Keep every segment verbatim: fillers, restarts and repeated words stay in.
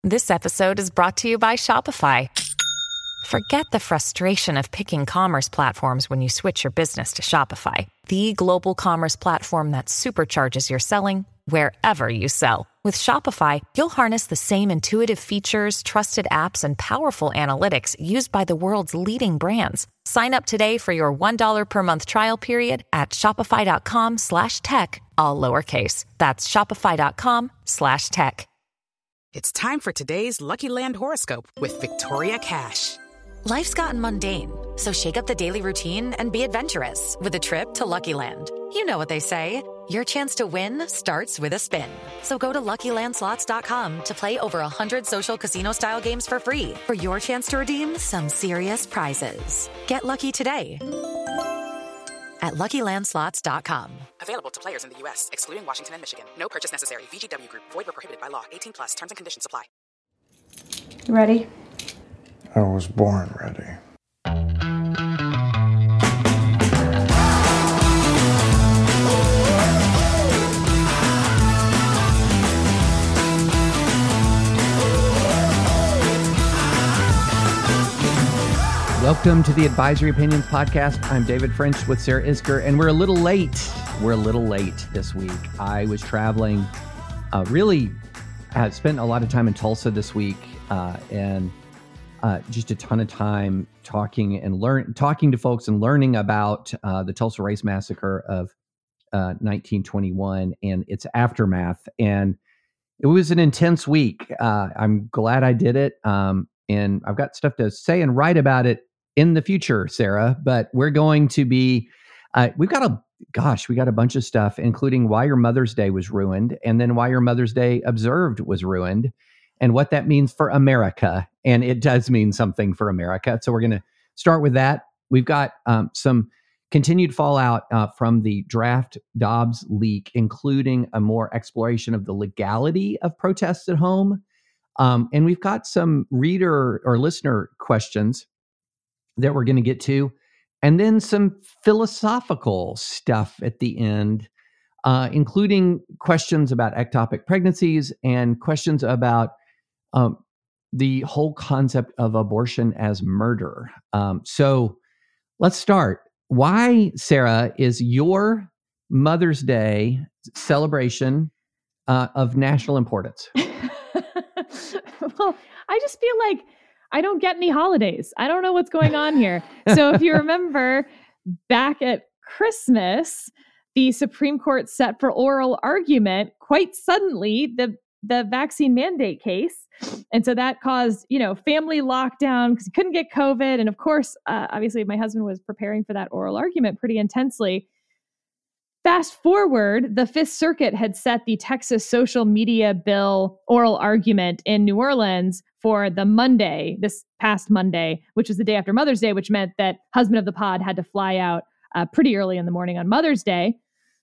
This episode is brought to you by Shopify. Forget the frustration of picking commerce platforms when you switch your business to Shopify, the global commerce platform that supercharges your selling wherever you sell. With Shopify, you'll harness the same intuitive features, trusted apps, and powerful analytics used by the world's leading brands. Sign up today for your one dollar per month trial period at shopify.com slash tech, all lowercase. That's shopify.com slash tech. It's time for today's Lucky Land horoscope with Victoria Cash. Life's gotten mundane, so shake up the daily routine and be adventurous with a trip to Lucky Land. You know what they say, your chance to win starts with a spin. So go to Lucky Land Slots dot com to play over one hundred social casino-style games for free for your chance to redeem some serious prizes. Get lucky today at Lucky Land Slots dot com. Available to players in the U S, excluding Washington and Michigan. No purchase necessary. V G W Group. Void where prohibited by law. eighteen plus. Terms and conditions apply. You ready? I was born ready. Welcome to the Advisory Opinions Podcast. I'm David French with Sarah Isker, and we're a little late. We're a little late this week. I was traveling, uh, really I spent a lot of time in Tulsa this week, uh, and uh, just a ton of time talking and learn, talking to folks and learning about uh, the Tulsa Race Massacre of uh, nineteen twenty-one and its aftermath. And it was an intense week. Uh, I'm glad I did it, um, and I've got stuff to say and write about it in the future, Sarah, but we're going to be, uh, we've got a, gosh, we got a bunch of stuff, including why your Mother's Day was ruined, and then why your Mother's Day observed was ruined, and what that means for America. And it does mean something for America. So we're going to start with that. We've got um, some continued fallout uh, from the draft Dobbs leak, including a more exploration of the legality of protests at home. Um, and we've got some reader or listener questions that we're going to get to, and then some philosophical stuff at the end, uh, including questions about ectopic pregnancies and questions about um, the whole concept of abortion as murder. Um, so let's start. Why, Sarah, is your Mother's Day celebration uh, of national importance? Well, I just feel like I don't get any holidays. I don't know what's going on here. So if you remember back at Christmas, the Supreme Court set for oral argument quite suddenly the, the vaccine mandate case. And so that caused, you know, family lockdown because he couldn't get COVID. And of course, uh, obviously my husband was preparing for that oral argument pretty intensely. Fast forward, the Fifth Circuit had set the Texas social media bill oral argument in New Orleans for the Monday, this past Monday, which was the day after Mother's Day, which meant that husband of the pod had to fly out uh, pretty early in the morning on Mother's Day.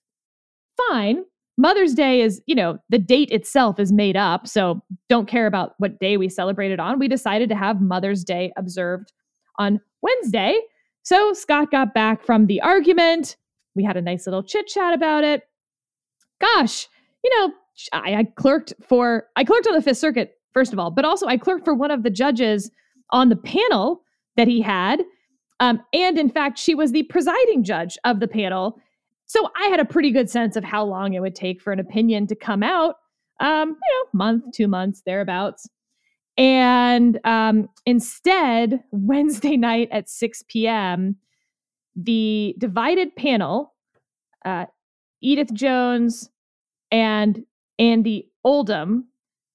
Fine. Mother's Day is, you know, the date itself is made up, so don't care about what day we celebrate it on. We decided to have Mother's Day observed on Wednesday. So Scott got back from the argument. We had a nice little chit chat about it. Gosh, you know, I, I clerked for, I clerked on the Fifth Circuit, first of all, but also I clerked for one of the judges on the panel that he had. Um, and in fact, she was the presiding judge of the panel. So I had a pretty good sense of how long it would take for an opinion to come out, um, you know, month, two months, thereabouts. And um, instead, Wednesday night at six p.m., the divided panel, uh, Edith Jones and Andy Oldham,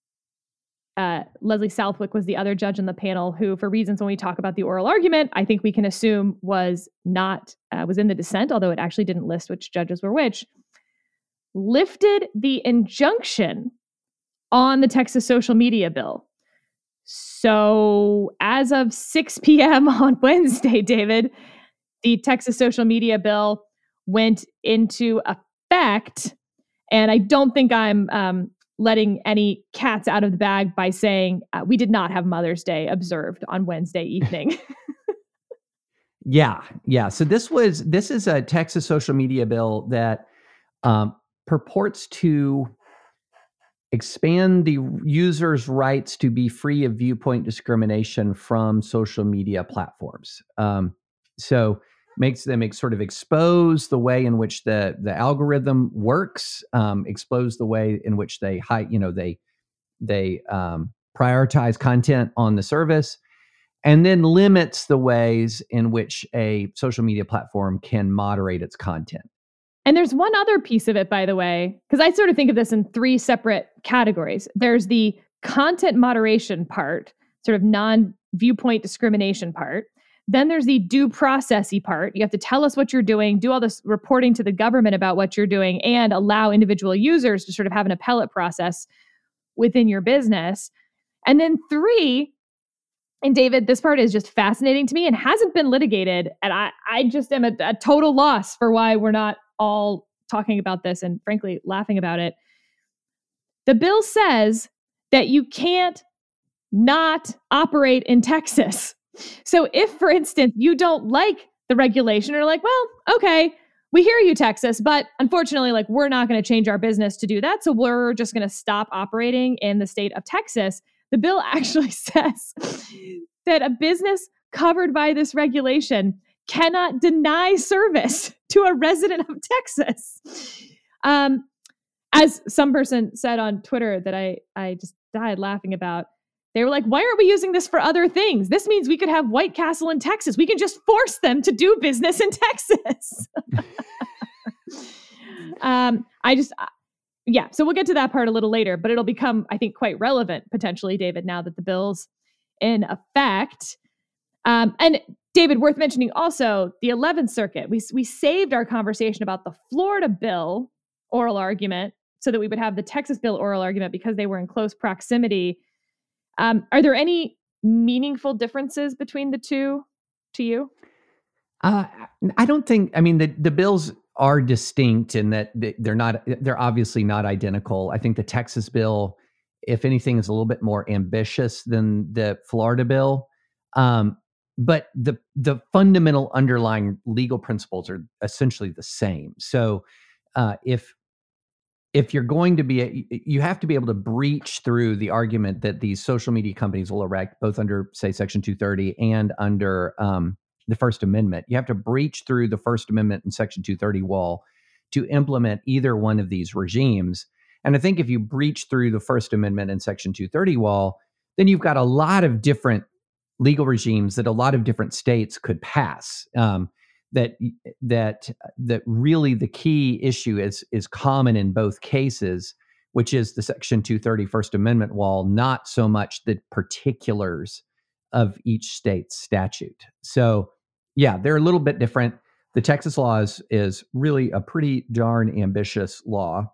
uh, Leslie Southwick was the other judge on the panel who, for reasons when we talk about the oral argument, I think we can assume was not, uh, was in the dissent, although it actually didn't list which judges were which, lifted the injunction on the Texas social media bill. So as of six p.m. on Wednesday, David, the Texas social media bill went into effect. And I don't think I'm um, letting any cats out of the bag by saying uh, we did not have Mother's Day observed on Wednesday evening. Yeah. Yeah. So this was, this is a Texas social media bill that um, purports to expand the user's rights to be free of viewpoint discrimination from social media platforms. Um, so makes them ex- sort of expose the way in which the the algorithm works, um, expose the way in which they hide, you know, they they um, prioritize content on the service, and then limits the ways in which a social media platform can moderate its content. And there's one other piece of it, by the way, because I sort of think of this in three separate categories. There's the content moderation part, sort of non-viewpoint discrimination part. Then there's the due process-y part. You have to tell us what you're doing, do all this reporting to the government about what you're doing, and allow individual users to sort of have an appellate process within your business. And then three, and David, this part is just fascinating to me and hasn't been litigated. And I, I just am a, a total loss for why we're not all talking about this and frankly laughing about it. The bill says that you can't not operate in Texas. So if, for instance, you don't like the regulation or like, well, okay, we hear you, Texas, but unfortunately, like, we're not going to change our business to do that. So we're just going to stop operating in the state of Texas. The bill actually says that a business covered by this regulation cannot deny service to a resident of Texas. Um, as some person said on Twitter that I, I just died laughing about, they were like, why aren't we using this for other things? This means we could have White Castle in Texas. We can just force them to do business in Texas. um, I just, yeah, so we'll get to that part a little later, but it'll become, I think, quite relevant potentially, David, now that the bill's in effect. Um, and David, worth mentioning also, the eleventh Circuit, we, we saved our conversation about the Florida bill oral argument so that we would have the Texas bill oral argument because they were in close proximity. Um, are there any meaningful differences between the two to you? Uh, I don't think, I mean, the, the bills are distinct in that they're not, they're obviously not identical. I think the Texas bill, if anything, is a little bit more ambitious than the Florida bill. Um, but the the fundamental underlying legal principles are essentially the same. So uh, if if you're going to be, a, you have to be able to breach through the argument that these social media companies will erect, both under, say, Section two thirty and under um, the First Amendment. You have to breach through the First Amendment and Section two thirty wall to implement either one of these regimes. And I think if you breach through the First Amendment and Section two thirty wall, then you've got a lot of different legal regimes that a lot of different states could pass. Um, that that that really the key issue is is common in both cases, which is the Section two thirty First Amendment wall, not so much the particulars of each state's statute. So yeah, they're a little bit different. The Texas law is, is really a pretty darn ambitious law.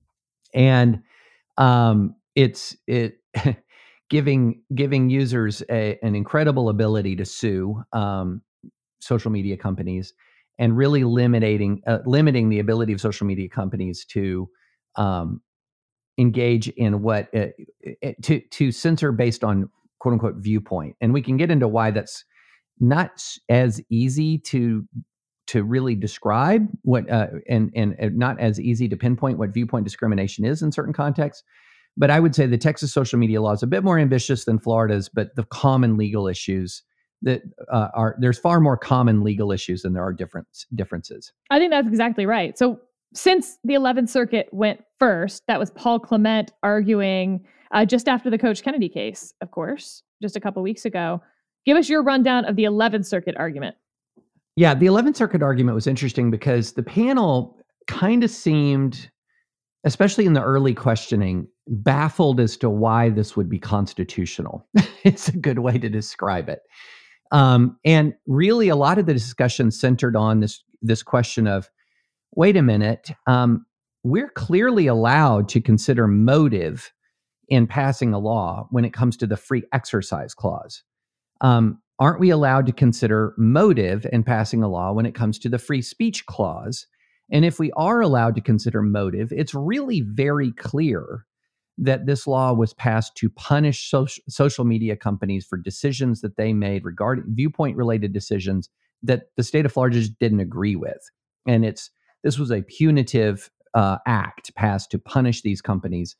And um, it's it giving giving users a, an incredible ability to sue um, social media companies, and really limiting uh, limiting the ability of social media companies to um, engage in what uh, to to censor based on quote unquote viewpoint. And we can get into why that's not as easy to to really describe what uh, and and not as easy to pinpoint what viewpoint discrimination is in certain contexts. But I would say the Texas social media law is a bit more ambitious than Florida's, but the common legal issues that uh, are, there's far more common legal issues than there are difference, differences. I think that's exactly right. So since the eleventh Circuit went first, that was Paul Clement arguing uh, just after the Coach Kennedy case, of course, just a couple weeks ago. Give us your rundown of the eleventh Circuit argument. Yeah, the eleventh Circuit argument was interesting because the panel kind of seemed, especially in the early questioning, baffled as to why this would be constitutional. It's a good way to describe it. Um, and really, a lot of the discussion centered on this, this question of, wait a minute, um, we're clearly allowed to consider motive in passing a law when it comes to the free exercise clause. Um, aren't we allowed to consider motive in passing a law when it comes to the free speech clause? And if we are allowed to consider motive, it's really very clear that this law was passed to punish social, social media companies for decisions that they made regarding viewpoint-related decisions that the state of Florida just didn't agree with. And it's this was a punitive uh, act passed to punish these companies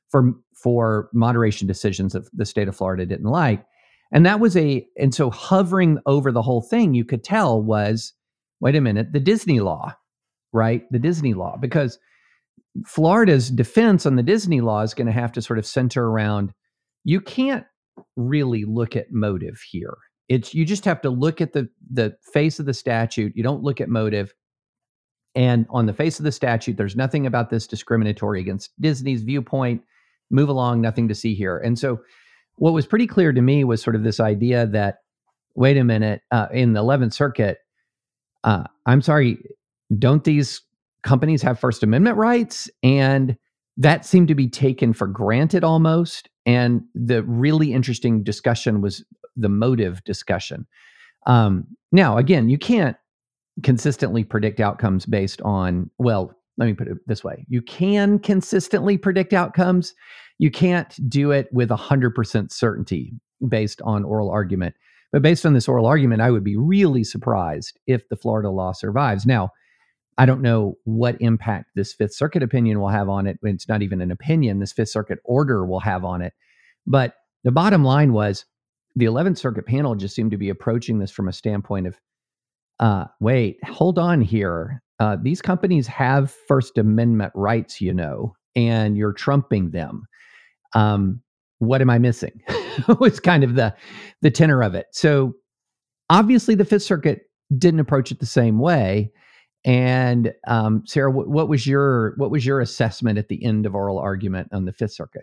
for for moderation decisions that the state of Florida didn't like. And that was a, and so hovering over the whole thing, you could tell was, wait a minute, the Disney law, right? The Disney law, because Florida's defense on the Disney law is going to have to sort of center around, you can't really look at motive here. It's, you just have to look at the, the face of the statute. You don't look at motive. And on the face of the statute, there's nothing about this discriminatory against Disney's viewpoint. Move along, nothing to see here. And so what was pretty clear to me was sort of this idea that, wait a minute, uh, in the eleventh Circuit, uh, I'm sorry, don't these companies have First Amendment rights? And that seemed to be taken for granted almost. And the really interesting discussion was the motive discussion. Um, now, again, you can't consistently predict outcomes based on, well, let me put it this way. You can consistently predict outcomes. You can't do it with one hundred percent certainty based on oral argument. But based on this oral argument, I would be really surprised if the Florida law survives. Now, I don't know what impact this Fifth Circuit opinion will have on it. It's not even an opinion. This Fifth Circuit order will have on it. But the bottom line was the eleventh Circuit panel just seemed to be approaching this from a standpoint of, uh, wait, hold on here. Uh, these companies have First Amendment rights, you know, and you're trumping them. Um, what am I missing? was kind of the, the tenor of it. So obviously the Fifth Circuit didn't approach it the same way. And um, Sarah, what, what was your what was your assessment at the end of oral argument on the Fifth Circuit?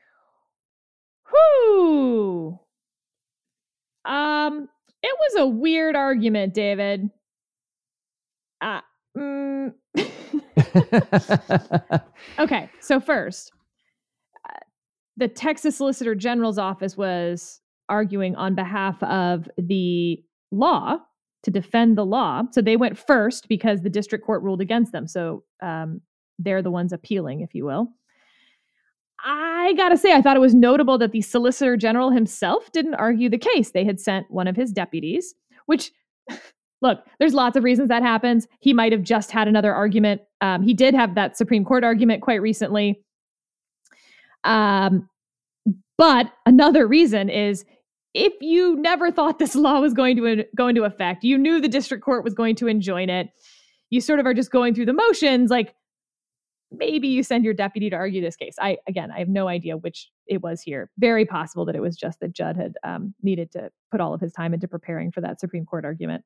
Whew. Um, it was a weird argument, David. Uh, mm. Okay, so first, uh, the Texas Solicitor General's office was arguing on behalf of the law to defend the law. So they went first because the district court ruled against them. So um, they're the ones appealing, if you will. I gotta say, I thought it was notable that the Solicitor General himself didn't argue the case. They had sent one of his deputies, which, look, there's lots of reasons that happens. He might have just had another argument. Um, he did have that Supreme Court argument quite recently. Um, but another reason is if you never thought this law was going to go into effect, you knew the district court was going to enjoin it, you sort of are just going through the motions, like, maybe you send your deputy to argue this case. I, again, I have no idea which it was here. Very possible that it was just that Judd had um, needed to put all of his time into preparing for that Supreme Court argument.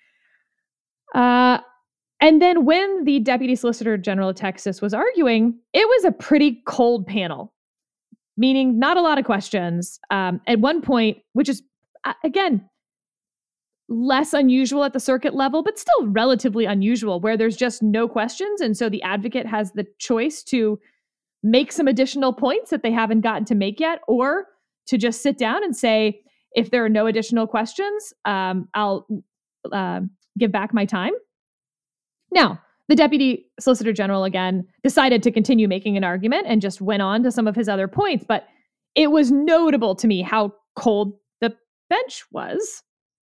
Uh, and then when the Deputy Solicitor General of Texas was arguing, it was a pretty cold panel, meaning not a lot of questions. Um, at one point, which is, uh, again, less unusual at the circuit level, but still relatively unusual, where there's just no questions. And so the advocate has the choice to make some additional points that they haven't gotten to make yet, or to just sit down and say, if there are no additional questions, um, I'll uh, give back my time. Now, the Deputy Solicitor General, again, decided to continue making an argument and just went on to some of his other points. But it was notable to me how cold the bench was.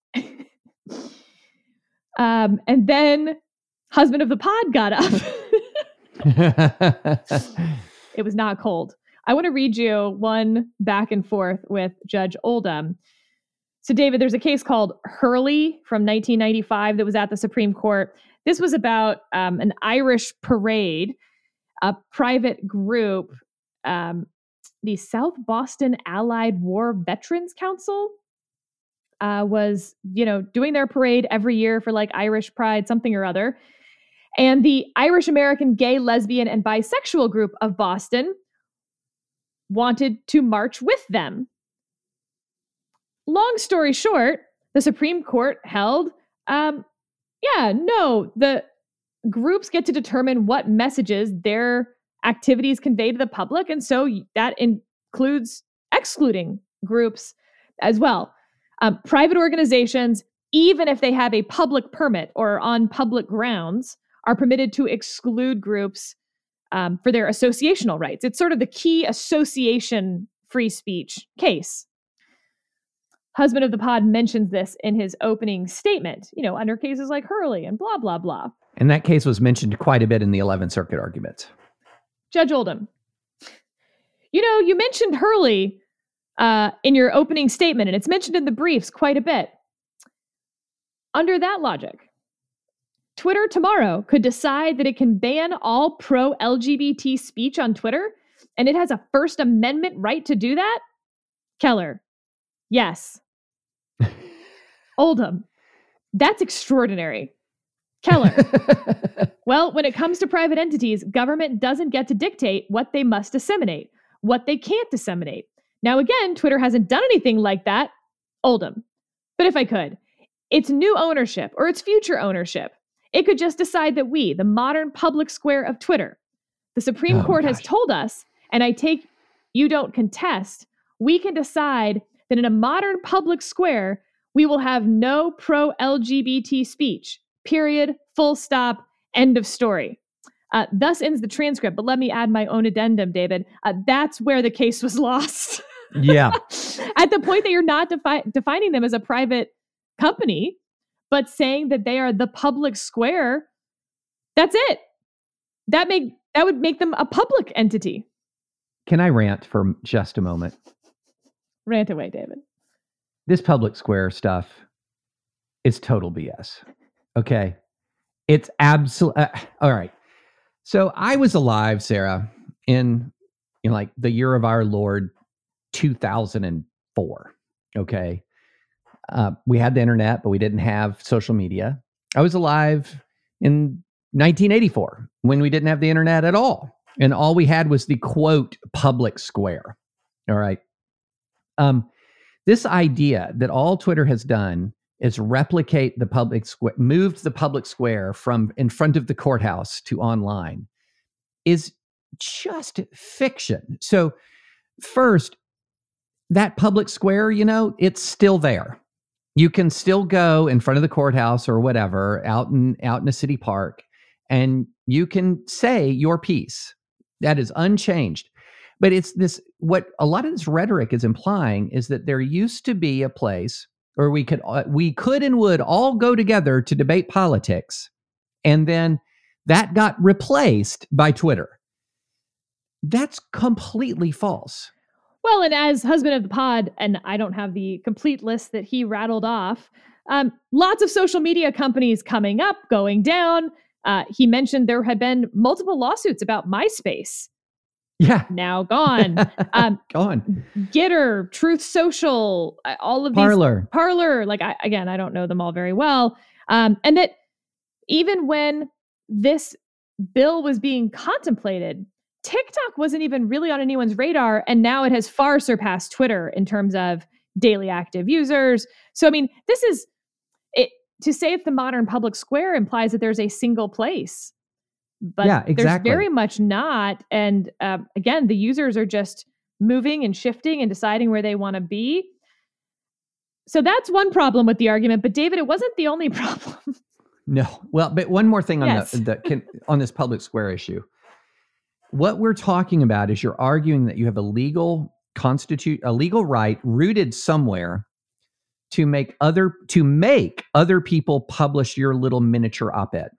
um, and then husband of the pod got up. It was not cold. I want to read you one back and forth with Judge Oldham. So, David, there's a case called Hurley from nineteen ninety-five that was at the Supreme Court. This was about um, an Irish parade, a private group, um, the South Boston Allied War Veterans Council. Uh, was, you know, doing their parade every year for like Irish Pride, something or other. And the Irish American gay, lesbian, and bisexual group of Boston wanted to march with them. Long story short, the Supreme Court held, um, yeah, no, the groups get to determine what messages their activities convey to the public. And so that includes excluding groups as well. Um, private organizations, even if they have a public permit or on public grounds, are permitted to exclude groups um, for their associational rights. It's sort of the key association free speech case. Husband of the pod mentions this in his opening statement, you know, under cases like Hurley and blah, blah, blah. And that case was mentioned quite a bit in the eleventh Circuit arguments. Judge Oldham, you know, you mentioned Hurley uh, in your opening statement, and it's mentioned in the briefs quite a bit. Under that logic, Twitter tomorrow could decide that it can ban all pro-L G B T speech on Twitter, and it has a First Amendment right to do that? Keller, yes. Oldham, that's extraordinary. Keller, well, when it comes to private entities, government doesn't get to dictate what they must disseminate, what they can't disseminate. Now, again, Twitter hasn't done anything like that. Oldham. But if I could, its new ownership or its future ownership, it could just decide that we, the modern public square of Twitter, the Supreme Oh, Court gosh. has told us, and I take you don't contest, we can decide that in a modern public square, we will have no pro-L G B T speech. Period. Full stop. End of story. Uh, thus ends the transcript. But let me add my own addendum, David. Uh, that's where the case was lost. Yeah. At the point that you're not defi- defining them as a private company, but saying that they are the public square, that's it. That make that would make them a public entity. Can I rant for just a moment? Rant away, David. This public square stuff is total B S. Okay. It's absolute. Uh, all right. So I was alive, Sarah, in, in like the year of our Lord, two thousand four. Okay. Uh, we had the internet, but we didn't have social media. I was alive in nineteen eighty-four when we didn't have the internet at all. And all we had was the quote public square. All right. Um, this idea that all Twitter has done is replicate the public square, moved the public square from in front of the courthouse to online, is just fiction. So first, that public square, you know, it's still there. You can still go in front of the courthouse or whatever, out in out in a city park, and you can say your piece. That is unchanged. But it's this, what a lot of this rhetoric is implying is that there used to be a place where we could uh, we could and would all go together to debate politics, and then that got replaced by Twitter. That's completely false. Well, and as husband of the pod, and I don't have the complete list that he rattled off, um, lots of social media companies coming up, going down. Uh, he mentioned there had been multiple lawsuits about MySpace. Yeah. Now gone. Um, gone. Gitter, Truth Social, uh, all of Parler. these. Parler. Like, I, again, I don't know them all very well. Um, and that even when this bill was being contemplated, TikTok wasn't even really on anyone's radar, and now it has far surpassed Twitter in terms of daily active users. So, I mean, this is it. To say it's the modern public square implies that there's a single place, but yeah, exactly. There's very much not. And uh, again, the users are just moving and shifting and deciding where they want to be. So that's one problem with the argument. But David, it wasn't the only problem. No, well, but one more thing on Yes. the, the can, on this public square issue. What we're talking about is you're arguing that you have a legal constitute a legal right rooted somewhere to make other to make other people publish your little miniature op-ed.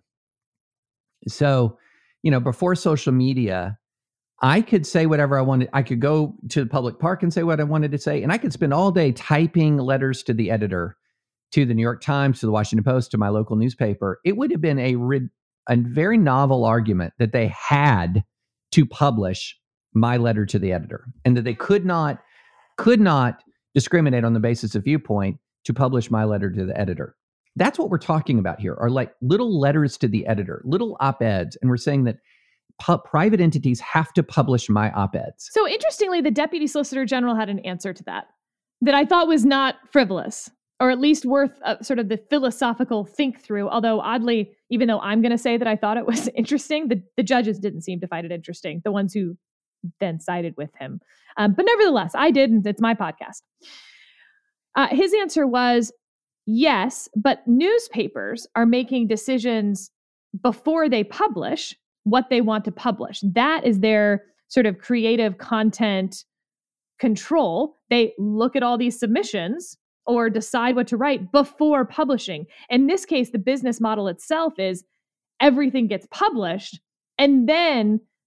So, you know, before social media, I could say whatever I wanted. I could go to the public park and say what I wanted to say, and I could spend all day typing letters to the editor, to the New York Times, to the Washington Post, to my local newspaper. It would have been a rid- a very novel argument that they had to publish my letter to the editor, and that they could not could not discriminate on the basis of viewpoint to publish my letter to the editor. That's what we're talking about here, are like little letters to the editor, little op-eds, and we're saying that pu- private entities have to publish my op-eds. So interestingly, the Deputy Solicitor General had an answer to that that I thought was not frivolous, or at least worth uh, sort of the philosophical think through. Although oddly, even though I'm going to say that I thought it was interesting, the, the judges didn't seem to find it interesting, the ones who then sided with him. Um, but nevertheless, I did, and it's my podcast. Uh, his answer was, yes, but newspapers are making decisions before they publish what they want to publish. That is their sort of creative content control. They look at all these submissions or decide what to write before publishing. In this case, the business model itself is everything gets published, and then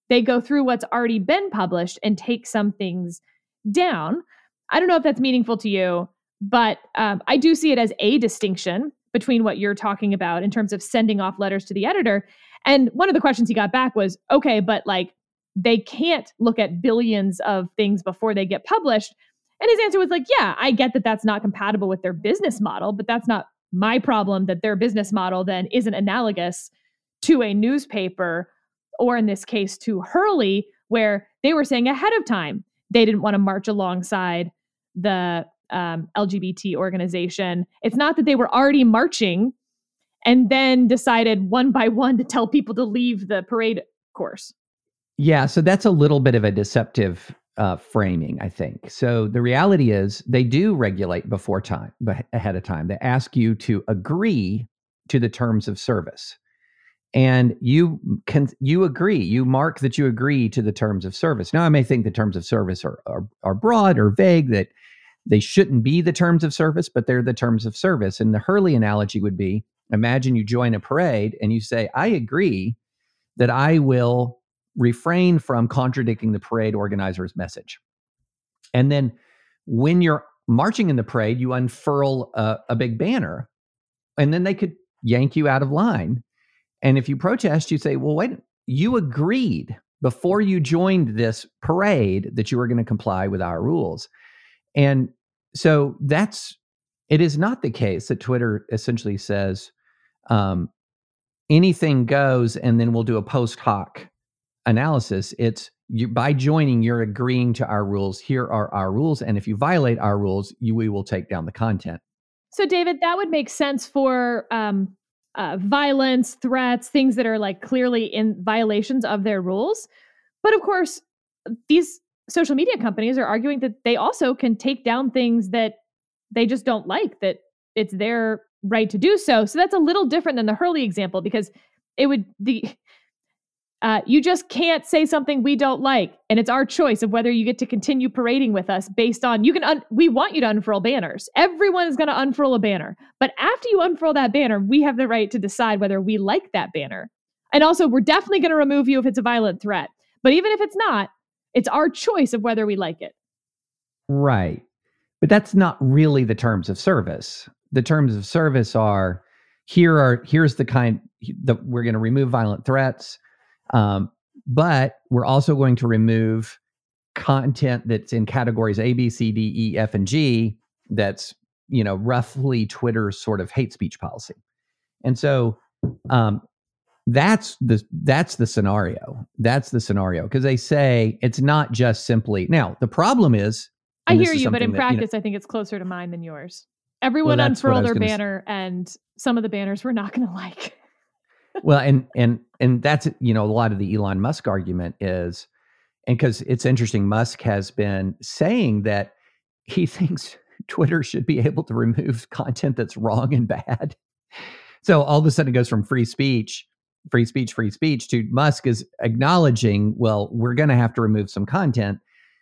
they go through what's already been published and take some things down. I don't know if that's meaningful to you, but um, I do see it as a distinction between what you're talking about in terms of sending off letters to the editor. And one of the questions he got back was, okay, but like they can't look at billions of things before they get published. And his answer was like, yeah, I get that that's not compatible with their business model, but that's not my problem that their business model then isn't analogous to a newspaper, or in this case to Hurley, where they were saying ahead of time they didn't want to march alongside the um, L G B T organization. It's not that they were already marching and then decided one by one to tell people to leave the parade course. Yeah, so that's a little bit of a deceptive uh, framing, I think. So the reality is they do regulate before time, but ahead of time. They ask you to agree to the terms of service. And you can you agree, you mark that you agree to the terms of service. Now, I may think the terms of service are, are, are broad or vague, that they shouldn't be the terms of service, but they're the terms of service. And the Hurley analogy would be, imagine you join a parade and you say, I agree that I will refrain from contradicting the parade organizer's message. And then when you're marching in the parade, you unfurl a, a big banner, and then they could yank you out of line. And if you protest, you say, well, wait, you agreed before you joined this parade that you were going to comply with our rules. And so that's, it is not the case that Twitter essentially says um, anything goes and then we'll do a post hoc analysis. It's you, by joining, you're agreeing to our rules. Here are our rules. And if you violate our rules, you, we will take down the content. So David, that would make sense for um, uh, violence, threats, things that are like clearly in violations of their rules. But of course, these social media companies are arguing that they also can take down things that they just don't like, that it's their right to do so. So that's a little different than the Hurley example, because it would, the uh, you just can't say something we don't like. And it's our choice of whether you get to continue parading with us based on, you can, un- we want you to unfurl banners. Everyone is going to unfurl a banner. But after you unfurl that banner, we have the right to decide whether we like that banner. And also, we're definitely going to remove you if it's a violent threat. But even if it's not, it's our choice of whether we like it. Right. But that's not really the terms of service. The terms of service are, here are, here's the kind, the, we're going to remove violent threats, um, but we're also going to remove content that's in categories A, B, C, D, E, F, and G, that's, you know, roughly Twitter's sort of hate speech policy. And so um, that's the that's the scenario. That's the scenario. Because they say it's not just simply, now, the problem is, I hear you, but in that, practice, you know, I think it's closer to mine than yours. Everyone well, unfurled their banner, s- and some of the banners we're not going to like. Well, and and and that's, you know, a lot of the Elon Musk argument is, and because it's interesting, Musk has been saying that he thinks Twitter should be able to remove content that's wrong and bad. So all of a sudden it goes from free speech, free speech, free speech to Musk is acknowledging, well, we're going to have to remove some content.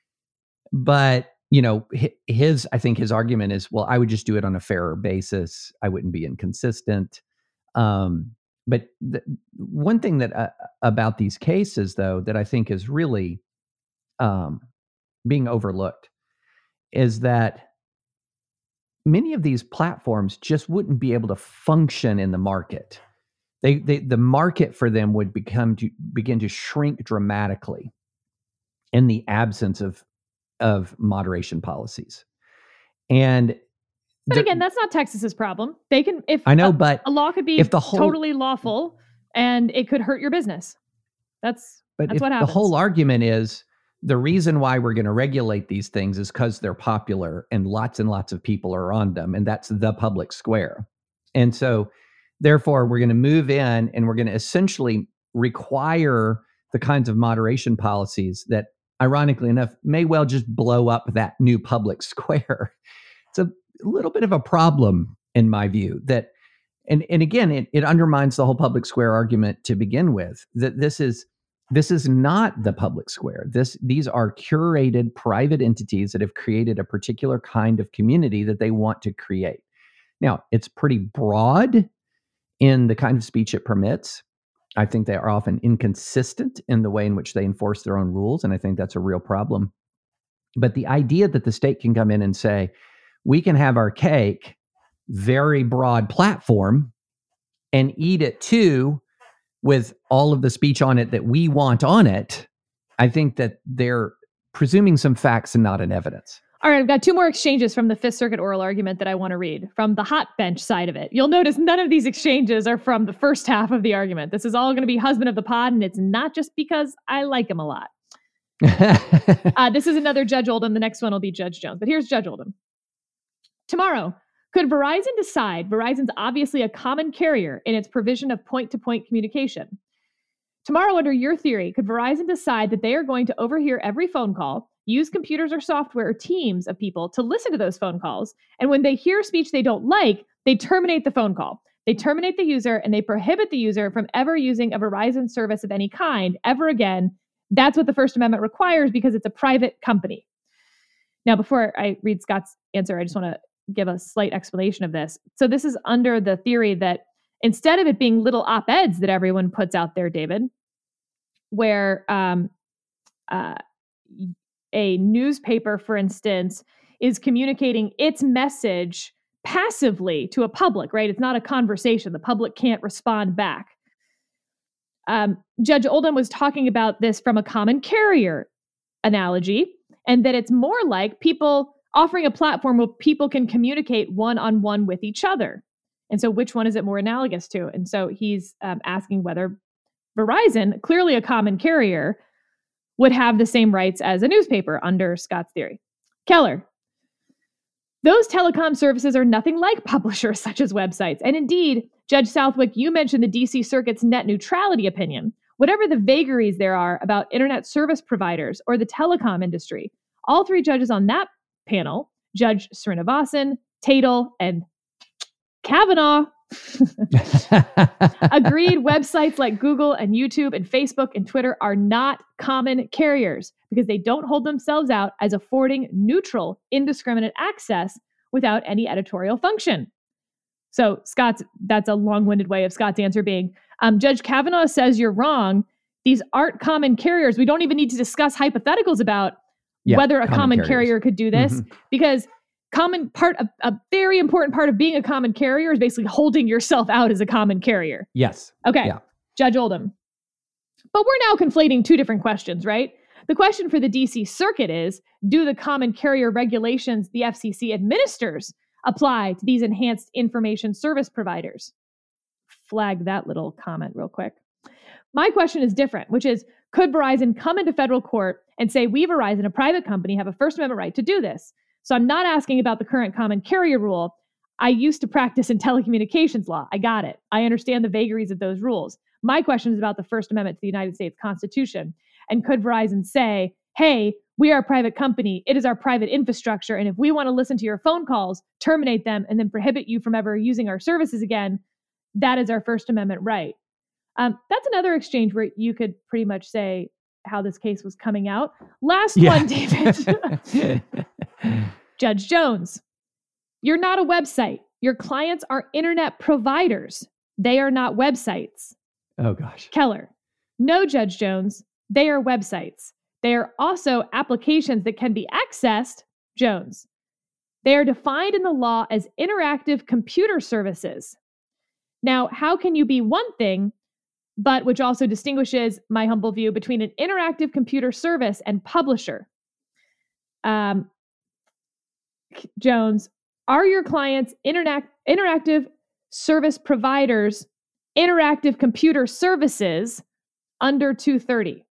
But, you know, his, I think his argument is, well, I would just do it on a fairer basis. I wouldn't be inconsistent. Um, but the, one thing that uh, about these cases, though, that I think is really um, being overlooked is that many of these platforms just wouldn't be able to function in the market. They, they the market for them would become to begin to shrink dramatically in the absence of of moderation policies. And but again, that's not Texas's problem. They can, if I know, a, but a law could be if the whole, totally lawful and it could hurt your business. That's but that's if what happens. The whole argument is the reason why we're going to regulate these things is because they're popular and lots and lots of people are on them, and that's the public square. And so therefore we're going to move in and we're going to essentially require the kinds of moderation policies that, ironically enough, may well just blow up that new public square. It's a little bit of a problem, in my view, that, and, and again, it, it undermines the whole public square argument to begin with, that this is, this is not the public square. This, these are curated private entities that have created a particular kind of community that they want to create. Now, it's pretty broad in the kind of speech it permits. I think they are often inconsistent in the way in which they enforce their own rules, and I think that's a real problem. But the idea that the state can come in and say, we can have our cake, very broad platform, and eat it too with all of the speech on it that we want on it, I think that they're presuming some facts and not an evidence. All right, I've got two more exchanges from the Fifth Circuit oral argument that I want to read from the hot bench side of it. You'll notice none of these exchanges are from the first half of the argument. This is all going to be husband of the pod, and it's not just because I like him a lot. uh, this is another Judge Oldham. The next one will be Judge Jones. But here's Judge Oldham. Tomorrow, could Verizon decide Verizon's obviously a common carrier in its provision of point-to-point communication? Tomorrow, under your theory, could Verizon decide that they are going to overhear every phone call, use computers or software or teams of people to listen to those phone calls, and when they hear speech they don't like, they terminate the phone call. They terminate the user, and they prohibit the user from ever using a Verizon service of any kind ever again. That's what the First Amendment requires because it's a private company. Now, before I read Scott's answer, I just want to give a slight explanation of this. So this is under the theory that instead of it being little op-eds that everyone puts out there, David, where um, uh, a newspaper, for instance, is communicating its message passively to a public, right? It's not a conversation. The public can't respond back. Um, Judge Oldham was talking about this from a common carrier analogy, and that it's more like people offering a platform where people can communicate one-on-one with each other. And so which one is it more analogous to? And so he's um, asking whether Verizon, clearly a common carrier, would have the same rights as a newspaper under Scott's theory. Keller, those telecom services are nothing like publishers such as websites. And indeed, Judge Southwick, you mentioned the D C Circuit's net neutrality opinion. Whatever the vagaries there are about internet service providers or the telecom industry, all three judges on that panel, Judge Srinivasan, Tatel, and Kavanaugh, agreed websites like Google and YouTube and Facebook and Twitter are not common carriers because they don't hold themselves out as affording neutral, indiscriminate access without any editorial function. So Scott's, that's a long-winded way of Scott's answer being, um, Judge Kavanaugh says you're wrong. These aren't common carriers. We don't even need to discuss hypotheticals about yeah, whether a common, common carrier could do this mm-hmm. because common part, a, a very important part of being a common carrier is basically holding yourself out as a common carrier. Yes. Okay. Yeah. Judge Oldham. But we're now conflating two different questions, right? The question for the D C Circuit is, do the common carrier regulations the F C C administers apply to these enhanced information service providers? Flag that little comment real quick. My question is different, which is, could Verizon come into federal court and say, we, Verizon, a private company, have a First Amendment right to do this? So I'm not asking about the current common carrier rule. I used to practice in telecommunications law. I got it. I understand the vagaries of those rules. My question is about the First Amendment to the United States Constitution. And could Verizon say, hey, we are a private company. It is our private infrastructure. And if we want to listen to your phone calls, terminate them, and then prohibit you from ever using our services again, that is our First Amendment right. Um, that's another exchange where you could pretty much say how this case was coming out. Last yeah. one, David. Judge Jones, you're not a website. Your clients are internet providers. They are not websites. Oh, gosh. Keller, no, Judge Jones. They are websites. They are also applications that can be accessed, Jones. They are defined in the law as interactive computer services. Now, how can you be one thing, but which also distinguishes, my humble view, between an interactive computer service and publisher? Um, Jones, are your clients interact, interactive service providers, interactive computer services under two thirty?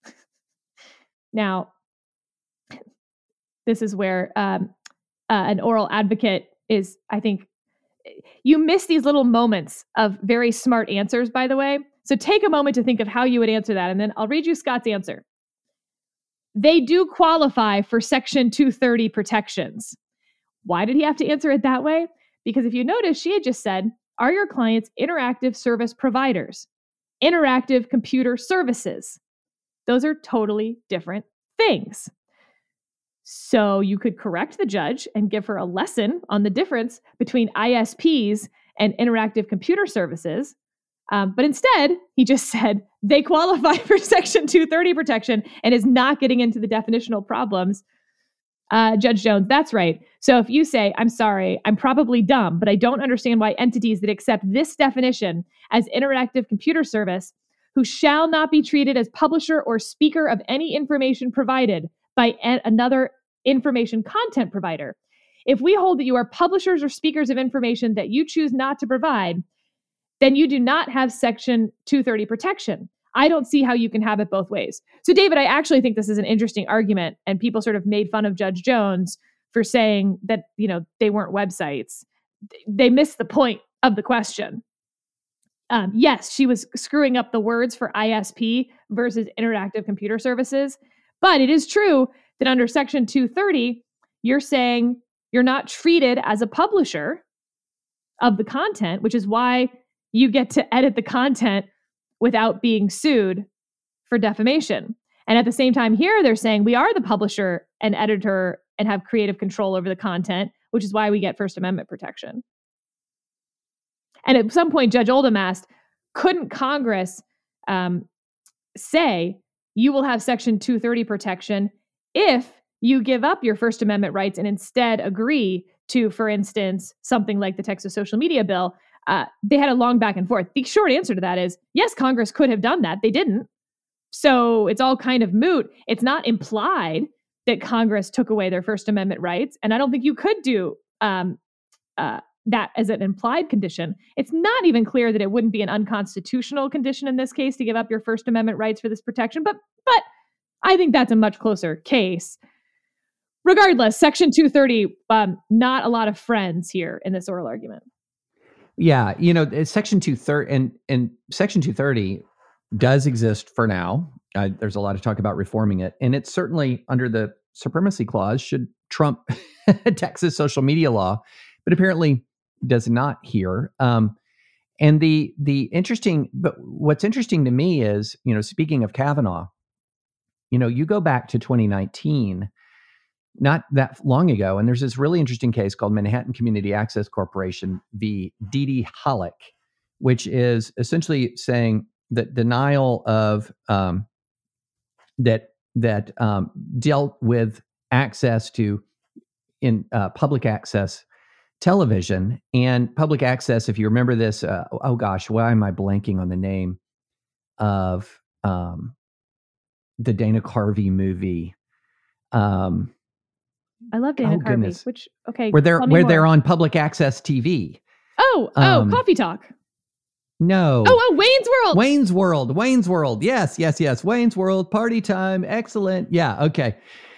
Now, this is where um, uh, an oral advocate is, I think, you miss these little moments of very smart answers, by the way. So take a moment to think of how you would answer that, and then I'll read you Scott's answer. They do qualify for Section two thirty protections. Why did he have to answer it that way? Because if you notice, she had just said, are your clients interactive service providers? Interactive computer services. Those are totally different things. So you could correct the judge and give her a lesson on the difference between I S Ps and interactive computer services. Um, but instead, he just said they qualify for Section two thirty protection and is not getting into the definitional problems. Uh, Judge Jones, that's right. So if you say, I'm sorry, I'm probably dumb, but I don't understand why entities that accept this definition as interactive computer service, who shall not be treated as publisher or speaker of any information provided by a- another information content provider. If we hold that you are publishers or speakers of information that you choose not to provide, then you do not have Section two thirty protection. I don't see how you can have it both ways. So, David, I actually think this is an interesting argument, and people sort of made fun of Judge Jones for saying that, you know, they weren't websites. They missed the point of the question. Um, yes, she was screwing up the words for I S P versus interactive computer services, but it is true that under Section two thirty, you're saying you're not treated as a publisher of the content, which is why you get to edit the content without being sued for defamation. And at the same time here, they're saying we are the publisher and editor and have creative control over the content, which is why we get First Amendment protection. And at some point, Judge Oldham asked, couldn't Congress um, say you will have Section two thirty protection if you give up your First Amendment rights and instead agree to, for instance, something like the Texas social media bill? Uh, they had a long back and forth. The short answer to that is, yes, Congress could have done that. They didn't. So it's all kind of moot. It's not implied that Congress took away their First Amendment rights. And I don't think you could do um, uh, that as an implied condition. It's not even clear that it wouldn't be an unconstitutional condition in this case to give up your First Amendment rights for this protection. But, but I think that's a much closer case. Regardless, Section two thirty, um, not a lot of friends here in this oral argument. Yeah, you know, Section two thirty and and Section two thirty does exist for now. Uh, there's a lot of talk about reforming it, and it's certainly under the Supremacy Clause should trump Texas social media law, but apparently does not here. Um, and the the interesting, but what's interesting to me is, you know, speaking of Kavanaugh, you know, you go back to twenty nineteen. Not that long ago, and there's this really interesting case called Manhattan Community Access Corporation v. Didi Halleck, which is essentially saying that denial of um, that that um, dealt with access to in uh, public access television and public access. If you remember this, uh, oh gosh, why am I blanking on the name of um, the Dana Carvey movie? Um, I love Dana oh, Carvey. Goodness. Which okay, where they're where more. they're on public access T V. Oh, oh, Um, Coffee Talk. No. Oh, oh, Wayne's World. Wayne's World. Wayne's World. Yes, yes, yes. Wayne's World. Party time. Excellent. Yeah. Okay.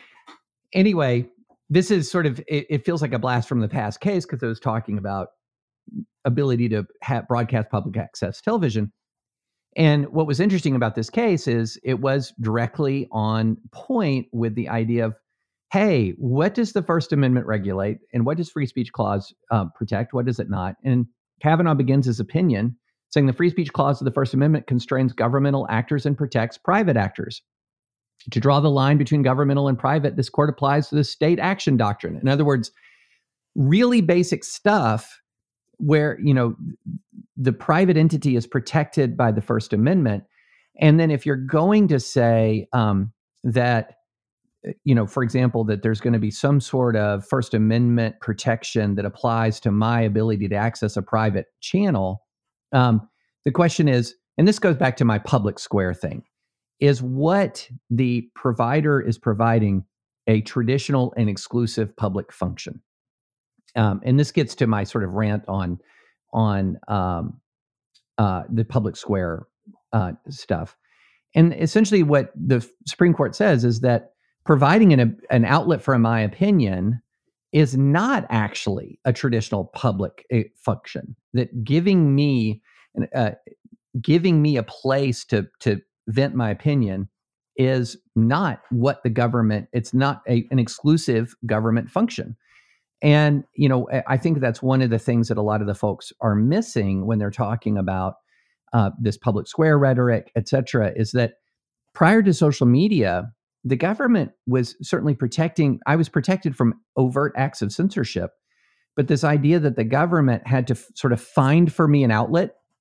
Anyway, this is sort of it, it feels like a blast from the past case because it was talking about ability to have broadcast public access television. And what was interesting about this case is it was directly on point with the idea of, hey, what does the First Amendment regulate and what does free speech clause uh, protect? What does it not? And Kavanaugh begins his opinion saying the free speech clause of the First Amendment constrains governmental actors and protects private actors. To draw the line between governmental and private, this court applies to the state action doctrine. In other words, really basic stuff where, you know, the private entity is protected by the First Amendment. And then if you're going to say um, that, you know, for example, that there's going to be some sort of First Amendment protection that applies to my ability to access a private channel, um, the question is, and this goes back to my public square thing, is what the provider is providing a traditional and exclusive public function. Um, and this gets to my sort of rant on on um, uh, the public square uh, stuff. And essentially what the Supreme Court says is that providing an, an outlet for my opinion is not actually a traditional public uh, function, that giving me uh, giving me a place to to vent my opinion is not what the government, it's not a, an exclusive government function. And, you know, I think that's one of the things that a lot of the folks are missing when they're talking about uh, this public square rhetoric, et cetera, is that prior to social media, the government was certainly protecting, I was protected from overt acts of censorship, but this idea that the government had to f- sort of find for me an outlet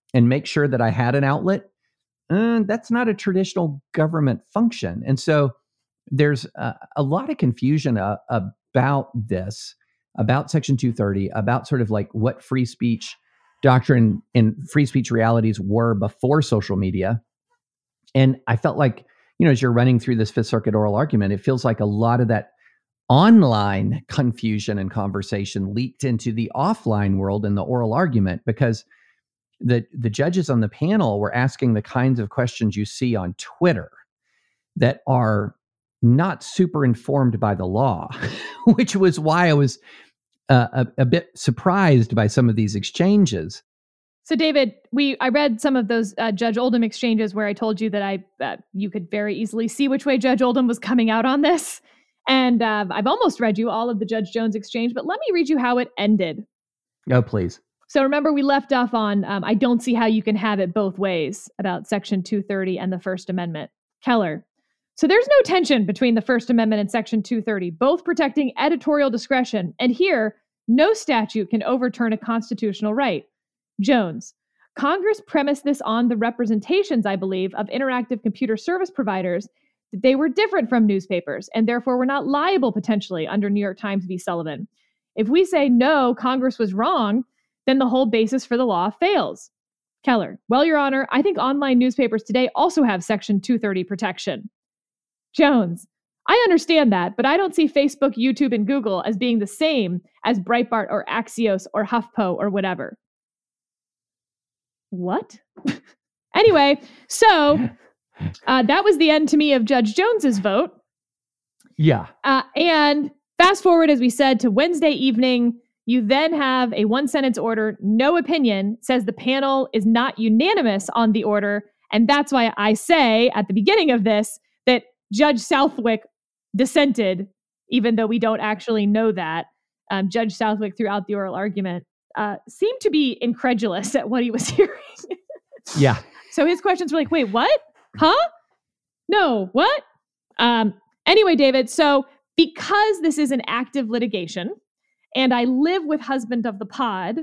and make sure that I had an outlet, uh, that's not a traditional government function. And so there's a, a lot of confusion uh, about this, about Section two thirty, about sort of like what free speech doctrine and free speech realities were before social media. And I felt like, you know, as you're running through this Fifth Circuit oral argument, it feels like a lot of that online confusion and conversation leaked into the offline world in the oral argument, because the the judges on the panel were asking the kinds of questions you see on Twitter that are not super informed by the law, which was why I was uh, a, a bit surprised by some of these exchanges. So, David, we I read some of those uh, Judge Oldham exchanges where I told you that I uh, you could very easily see which way Judge Oldham was coming out on this. And uh, I've almost read you all of the Judge Jones exchange, but let me read you how it ended. Oh, please. So remember, we left off on, um, I don't see how you can have it both ways about Section two thirty and the First Amendment. Keller. So there's no tension between the First Amendment and Section two thirty, both protecting editorial discretion. And here, no statute can overturn a constitutional right. Jones. Congress premised this on the representations, I believe, of interactive computer service providers that they were different from newspapers and therefore were not liable potentially under New York Times v. Sullivan. If we say no, Congress was wrong, then the whole basis for the law fails. Keller. Well, Your Honor, I think online newspapers today also have Section two thirty protection. Jones. I understand that, but I don't see Facebook, YouTube, and Google as being the same as Breitbart or Axios or HuffPo or whatever. What? Anyway, so uh, that was the end to me of Judge Jones's vote. Yeah. Uh, and fast forward, as we said, to Wednesday evening, you then have a one-sentence order, no opinion, says the panel is not unanimous on the order. And that's why I say at the beginning of this that Judge Southwick dissented, even though we don't actually know that. Um, Judge Southwick, throughout the oral argument, uh, seemed to be incredulous at what he was hearing. Yeah. So his questions were like, wait, what? Huh? No, what? Um, anyway, David, so because this is an active litigation, and I live with husband of the pod,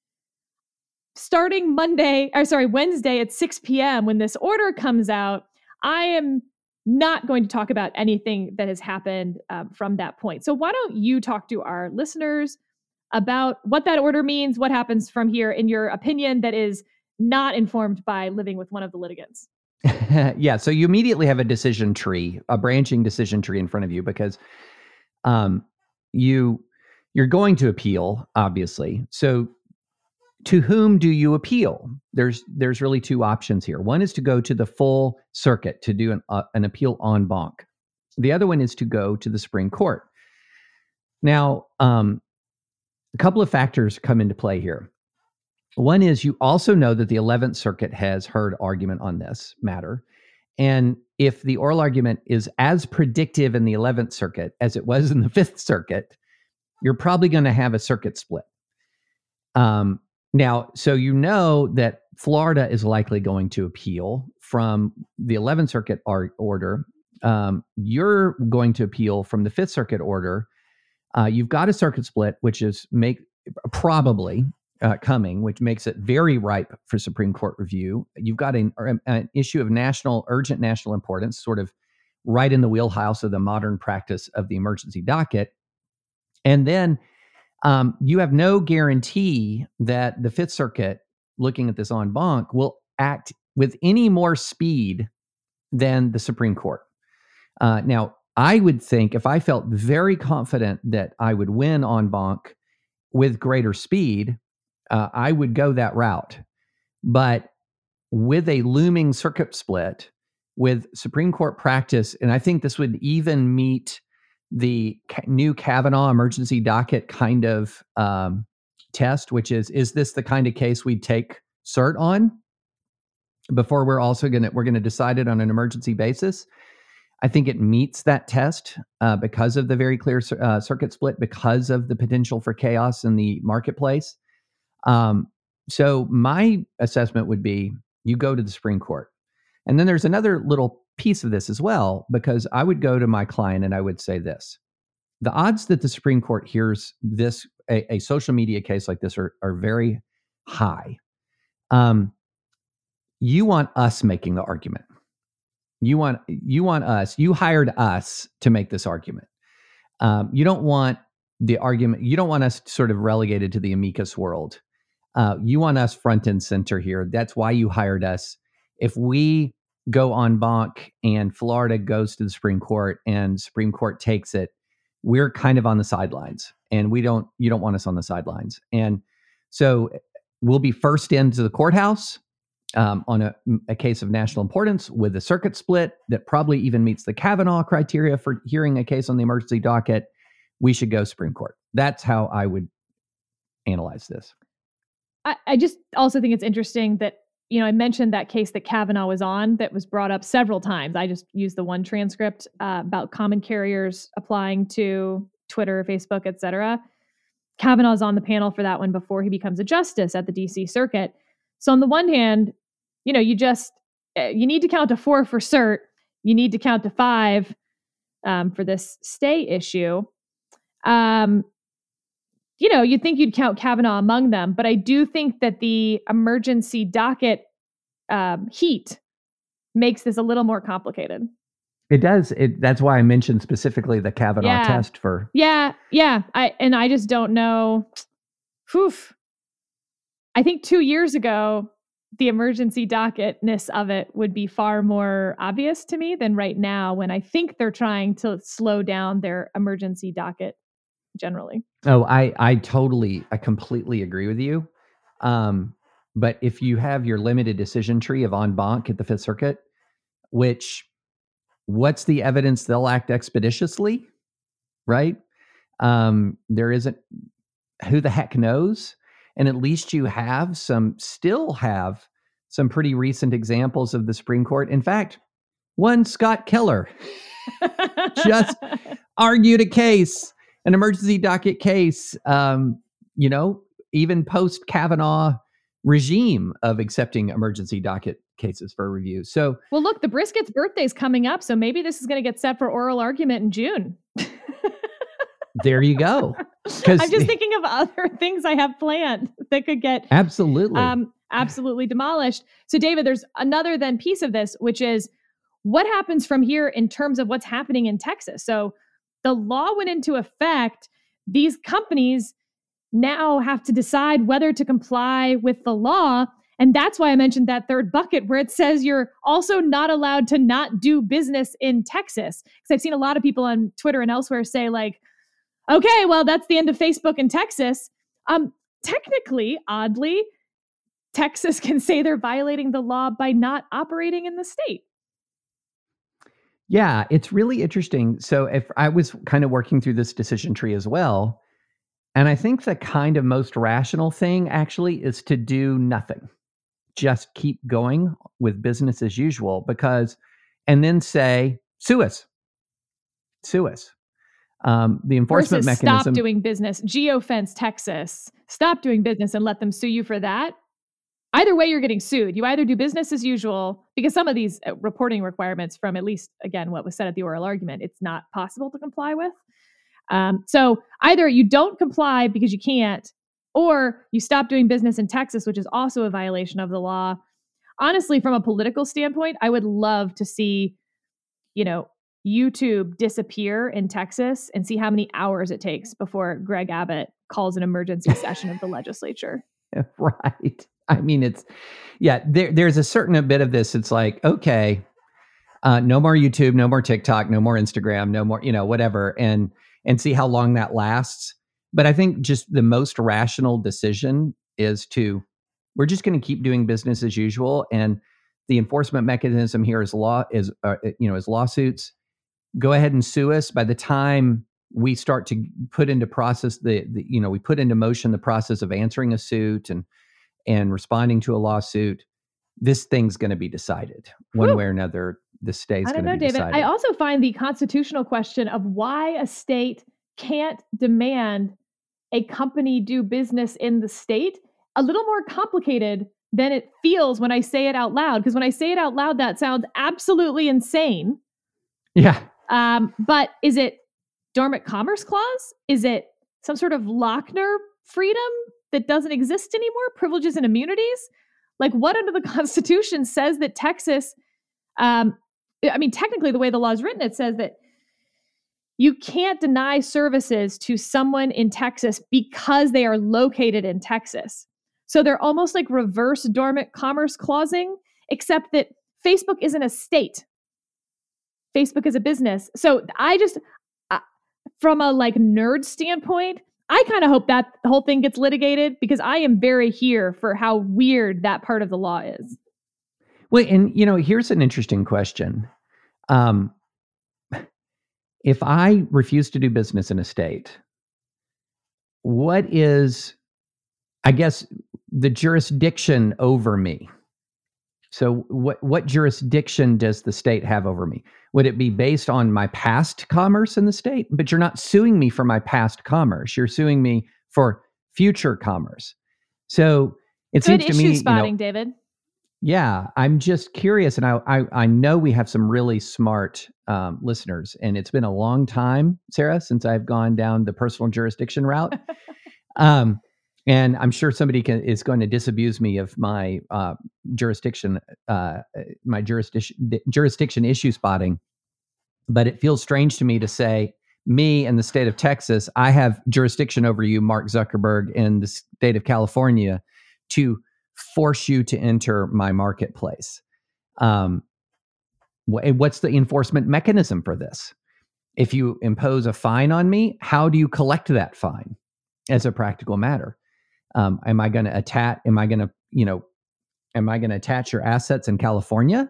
starting Monday, or sorry, Wednesday at six p.m. when this order comes out, I am not going to talk about anything that has happened um, from that point. So why don't you talk to our listeners about what that order means, what happens from here, in your opinion, that is not informed by living with one of the litigants? Yeah, so you immediately have a decision tree, a branching decision tree in front of you, because um, you, you're going to appeal, obviously. So to whom do you appeal? There's there's really two options here. One is to go to the full circuit to do an, uh, an appeal en banc. The other one is to go to the Supreme Court. Now, um, a couple of factors come into play here. One is you also know that the eleventh Circuit has heard argument on this matter. And if the oral argument is as predictive in the eleventh Circuit as it was in the Fifth Circuit, you're probably going to have a circuit split. Um, now, so you know that Florida is likely going to appeal from the eleventh Circuit ar- order. Um, you're going to appeal from the Fifth Circuit order. Uh, you've got a circuit split, which is make probably uh, coming, which makes it very ripe for Supreme Court review. You've got an, an issue of national, urgent national importance, sort of right in the wheelhouse of the modern practice of the emergency docket. And then um, you have no guarantee that the Fifth Circuit, looking at this en banc, will act with any more speed than the Supreme Court. Uh, now, I would think if I felt very confident that I would win en banc with greater speed, uh, I would go that route. But with a looming circuit split, with Supreme Court practice, and I think this would even meet the new Kavanaugh emergency docket kind of um, test, which is, is this the kind of case we'd take cert on before we're also going to, we're going to decide it on an emergency basis? I think it meets that test uh, because of the very clear uh, circuit split, because of the potential for chaos in the marketplace. Um, so my assessment would be you go to the Supreme Court. And then there's another little piece of this as well, because I would go to my client and I would say this: the odds that the Supreme Court hears this, a, a social media case like this, are, are very high. Um, you want us making the argument. You want you want us. You hired us to make this argument. Um, you don't want the argument. You don't want us sort of relegated to the amicus world. Uh, you want us front and center here. That's why you hired us. If we go en banc and Florida goes to the Supreme Court and Supreme Court takes it, we're kind of on the sidelines, and we don't. You don't want us on the sidelines, and so we'll be first into the courthouse um, on a, a case of national importance with a circuit split that probably even meets the Kavanaugh criteria for hearing a case on the emergency docket. We should go Supreme Court. That's how I would analyze this. I, I just also think it's interesting that, you know, I mentioned that case that Kavanaugh was on that was brought up several times. I just used the one transcript uh, about common carriers applying to Twitter, Facebook, et cetera. Kavanaugh's on the panel for that one before he becomes a justice at the D C Circuit. So on the one hand, you know, you just, you need to count to four for cert. You need to count to five um, for this stay issue. Um, you know, you'd think you'd count Kavanaugh among them, but I do think that the emergency docket um, heat makes this a little more complicated. It does. It, that's why I mentioned specifically the Kavanaugh yeah. test for. Yeah, yeah. I and I just don't know. Whew. I think two years ago, the emergency docketness of it would be far more obvious to me than right now, when I think they're trying to slow down their emergency docket generally. Oh, I, I totally, I completely agree with you. Um, but if you have your limited decision tree of en banc at the Fifth Circuit, which, what's the evidence they'll act expeditiously, right? Um, there isn't, who the heck knows? And at least you have some, still have some pretty recent examples of the Supreme Court. In fact, one Scott Keller just argued a case, an emergency docket case, um, you know, even post Kavanaugh regime of accepting emergency docket cases for review. So, well, look, the Brisket's birthday is coming up, so maybe this is going to get set for oral argument in June. There you go. I'm just thinking of other things I have planned that could get absolutely, um, absolutely demolished. So, David, there's another then piece of this, which is what happens from here in terms of what's happening in Texas. So, the law went into effect. These companies now have to decide whether to comply with the law. And that's why I mentioned that third bucket where it says you're also not allowed to not do business in Texas. Because I've seen a lot of people on Twitter and elsewhere say like, okay, well, that's the end of Facebook in Texas. Um, technically, oddly, Texas can say they're violating the law by not operating in the state. Yeah, it's really interesting. So if I was kind of working through this decision tree as well, and I think the kind of most rational thing actually is to do nothing. Just keep going with business as usual, because, and then say, sue us, sue us. Um, the enforcement Versus mechanism. Stop doing business. Geofence Texas. Stop doing business and let them sue you for that. Either way, you're getting sued. You either do business as usual, because some of these reporting requirements from at least, again, what was said at the oral argument, it's not possible to comply with. Um, so either you don't comply because you can't, or you stop doing business in Texas, which is also a violation of the law. Honestly, from a political standpoint, I would love to see, you know, YouTube disappear in Texas and see how many hours it takes before Greg Abbott calls an emergency session of the legislature. Right. I mean, it's, yeah, there, there's a certain bit of this. It's like, okay, uh, no more YouTube, no more TikTok, no more Instagram, no more, you know, whatever. And, and see how long that lasts. But I think just the most rational decision is to, we're just going to keep doing business as usual. And the enforcement mechanism here is law is, uh, you know, is lawsuits. Go ahead and sue us. By the time we start to put into process the, the, you know, we put into motion the process of answering a suit and, and responding to a lawsuit, this thing's going to be decided one Whew. way or another. The state's going to be David. decided. I also find the constitutional question of why a state can't demand a company do business in the state a little more complicated than it feels when I say it out loud. Because when I say it out loud, that sounds absolutely insane. Yeah. Um, but is it dormant commerce clause? Is it some sort of Lochner freedom that doesn't exist anymore? Privileges and immunities? Like, what under the Constitution says that Texas, um, I mean, technically the way the law is written, it says that you can't deny services to someone in Texas because they are located in Texas. So they're almost like reverse dormant commerce clausing, except that Facebook isn't a state. Facebook is a business. So I just, uh, from a like nerd standpoint, I kind of hope that the whole thing gets litigated because I am very here for how weird that part of the law is. Well, and you know, here's an interesting question. Um, if I refuse to do business in a state, what is, I guess, the jurisdiction over me? So what, what jurisdiction does the state have over me? Would it be based on my past commerce in the state? But you're not suing me for my past commerce. You're suing me for future commerce. So it Good seems to me, issue spotting, you know, David. Yeah, I'm just curious. And I, I, I know we have some really smart um, listeners, and it's been a long time, Sarah, since I've gone down the personal jurisdiction route. um, And I'm sure somebody can, is going to disabuse me of my uh, jurisdiction, uh, my jurisdiction jurisdiction issue spotting. But it feels strange to me to say, me and the state of Texas, I have jurisdiction over you, Mark Zuckerberg, in the state of California, to force you to enter my marketplace. Um, wh- what's the enforcement mechanism for this? If you impose a fine on me, how do you collect that fine as a practical matter? Um, am I going to attach, am I going to, you know, am I going to attach your assets in California?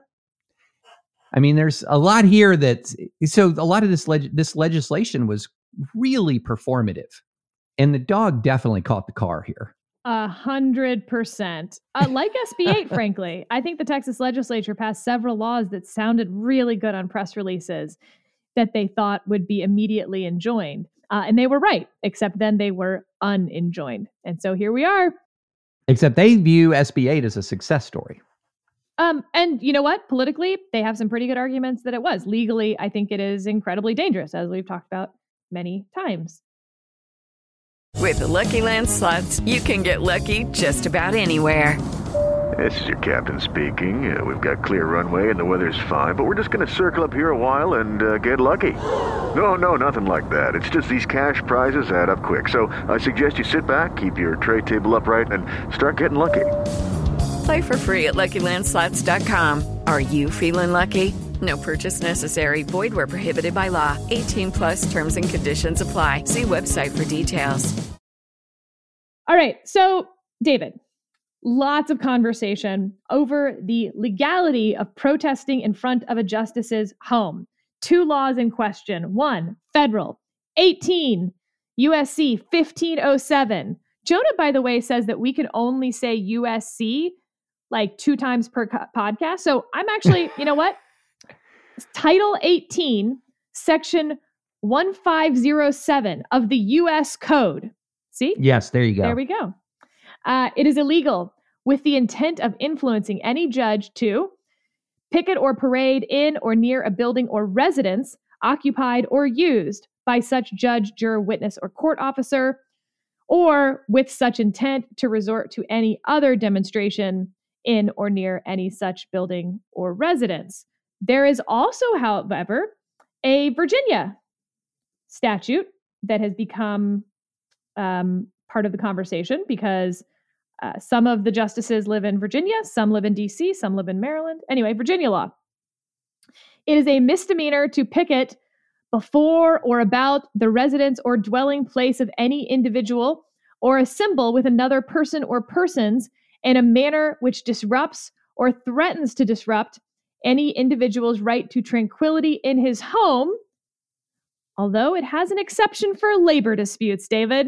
I mean, there's a lot here that, so a lot of this, leg, this legislation was really performative, and the dog definitely caught the car here. A hundred percent. Uh, like S B eight, frankly, I think the Texas legislature passed several laws that sounded really good on press releases that they thought would be immediately enjoined. Uh, and they were right, except then they were unenjoined. And so here we are. Except they view S B eight as a success story. Um, and you know what? Politically, they have some pretty good arguments that it was. Legally, I think it is incredibly dangerous, as we've talked about many times. With the Lucky Land Slots, you can get lucky just about anywhere. This is your captain speaking. Uh, we've got clear runway and the weather's fine, but we're just going to circle up here a while and uh, get lucky. No, no, nothing like that. It's just these cash prizes add up quick. So I suggest you sit back, keep your tray table upright, and start getting lucky. Play for free at Lucky Land Slots dot com. Are you feeling lucky? No purchase necessary. Void where prohibited by law. eighteen plus terms and conditions apply. See website for details. All right. So, David, lots of conversation over the legality of protesting in front of a justice's home. Two laws in question. One, federal. eighteen, U S C fifteen oh seven. Jonah, by the way, says that we can only say U S C like two times per co- podcast. So I'm actually, you know what? Title eighteen, Section one five zero seven of the U S Code. See? Yes, there you go. There we go. Uh, it is illegal with the intent of influencing any judge to picket or parade in or near a building or residence occupied or used by such judge, juror, witness, or court officer, or with such intent to resort to any other demonstration in or near any such building or residence. There is also, however, a Virginia statute that has become um, part of the conversation because uh, some of the justices live in Virginia, some live in D C, some live in Maryland. Anyway, Virginia law. It is a misdemeanor to picket before or about the residence or dwelling place of any individual or assemble with another person or persons in a manner which disrupts or threatens to disrupt any individual's right to tranquility in his home, although it has an exception for labor disputes, David.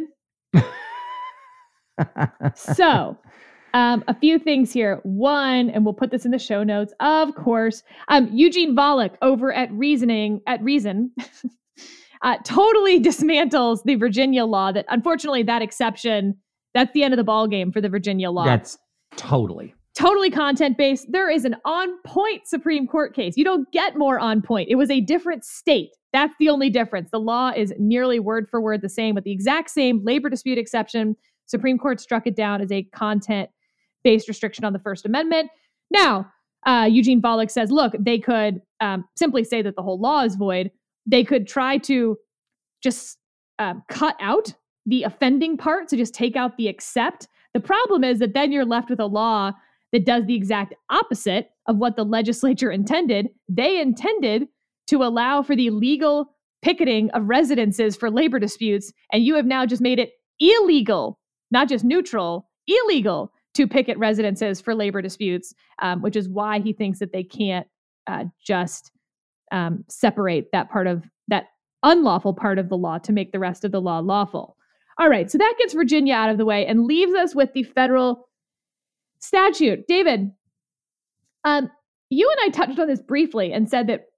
So, um, a few things here. One, and we'll put this in the show notes, of course, um, Eugene Volokh over at Reasoning, at Reason, uh, totally dismantles the Virginia law that, unfortunately, that exception, that's the end of the ball game for the Virginia law. That's totally. Totally content-based. There is an on-point Supreme Court case. You don't get more on point. It was a different state. That's the only difference. The law is nearly word for word the same with the exact same labor dispute exception. Supreme Court struck it down as a content-based based restriction on the First Amendment. Now, uh, Eugene Volokh says, look, they could um, simply say that the whole law is void. They could try to just uh, cut out the offending part, so just take out the except. The problem is that then you're left with a law that does the exact opposite of what the legislature intended. They intended to allow for the legal picketing of residences for labor disputes, and you have now just made it illegal, not just neutral, illegal to picket residences for labor disputes, um, which is why he thinks that they can't uh, just um, separate that part of that unlawful part of the law to make the rest of the law lawful. All right, so that gets Virginia out of the way and leaves us with the federal statute. David, um, you and I touched on this briefly and said that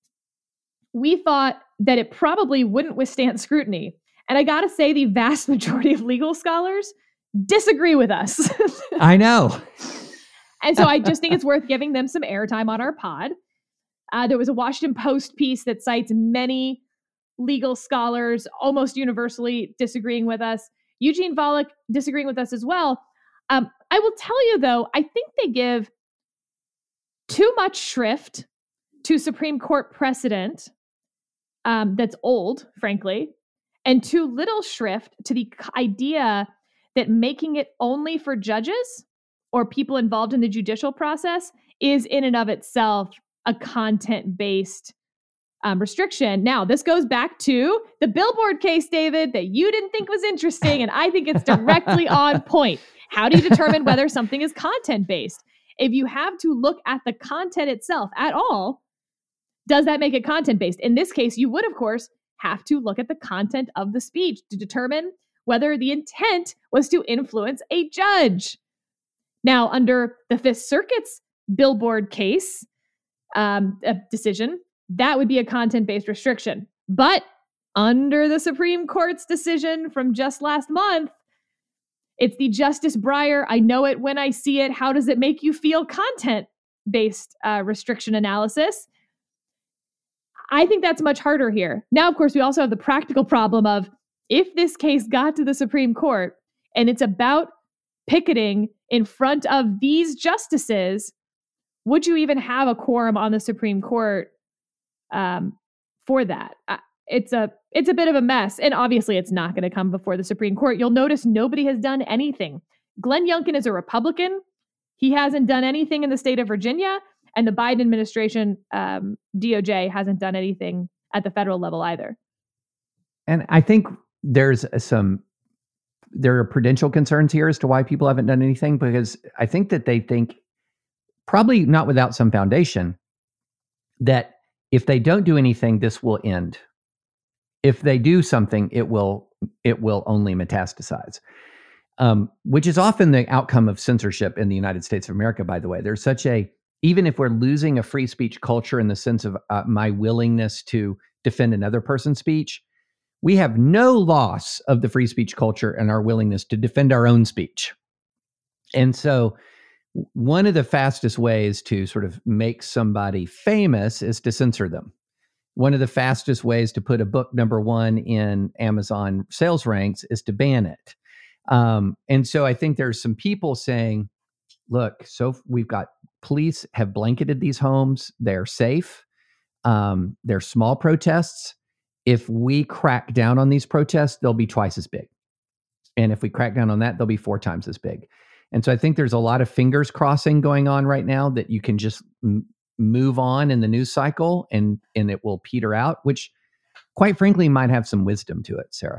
we thought that it probably wouldn't withstand scrutiny. And I got to say, the vast majority of legal scholars disagree with us. I know. And so I just think it's worth giving them some airtime on our pod. Uh, there was a Washington Post piece that cites many legal scholars almost universally disagreeing with us. Eugene Volokh disagreeing with us as well. Um, I will tell you, though, I think they give too much shrift to Supreme Court precedent um, that's old, frankly, and too little shrift to the idea that making it only for judges or people involved in the judicial process is in and of itself a content-based um, restriction. Now, this goes back to the Billboard case, David, that you didn't think was interesting, and I think it's directly on point. How do you determine whether something is content-based? If you have to look at the content itself at all, does that make it content-based? In this case, you would, of course, have to look at the content of the speech to determine whether the intent was to influence a judge. Now, under the Fifth Circuit's Billboard case um, a decision, that would be a content-based restriction. But under the Supreme Court's decision from just last month, it's the Justice Breyer, I know it when I see it, how does it make you feel content-based uh, restriction analysis. I think that's much harder here. Now, of course, we also have the practical problem of if this case got to the Supreme Court and it's about picketing in front of these justices, would you even have a quorum on the Supreme Court um, for that? Uh, it's a it's a bit of a mess. And obviously, it's not going to come before the Supreme Court. You'll notice nobody has done anything. Glenn Youngkin is a Republican. He hasn't done anything in the state of Virginia. And the Biden administration, um, D O J, hasn't done anything at the federal level either. And I think there's some, there are prudential concerns here as to why people haven't done anything, because I think that they think, probably not without some foundation, that if they don't do anything, this will end. If they do something, it will, it will only metastasize. Um, which is often the outcome of censorship in the United States of America, by the way. There's such a, even if we're losing a free speech culture in the sense of uh, my willingness to defend another person's speech, we have no loss of the free speech culture and our willingness to defend our own speech. And so one of the fastest ways to sort of make somebody famous is to censor them. One of the fastest ways to put a book number one in Amazon sales ranks is to ban it. Um, and so I think there's some people saying, look, so we've got police have blanketed these homes. They're safe. Um, they're small protests. If we crack down on these protests, they'll be twice as big. And if we crack down on that, they'll be four times as big. And so I think there's a lot of fingers crossing going on right now that you can just m- move on in the news cycle and, and it will peter out, which quite frankly might have some wisdom to it, Sarah.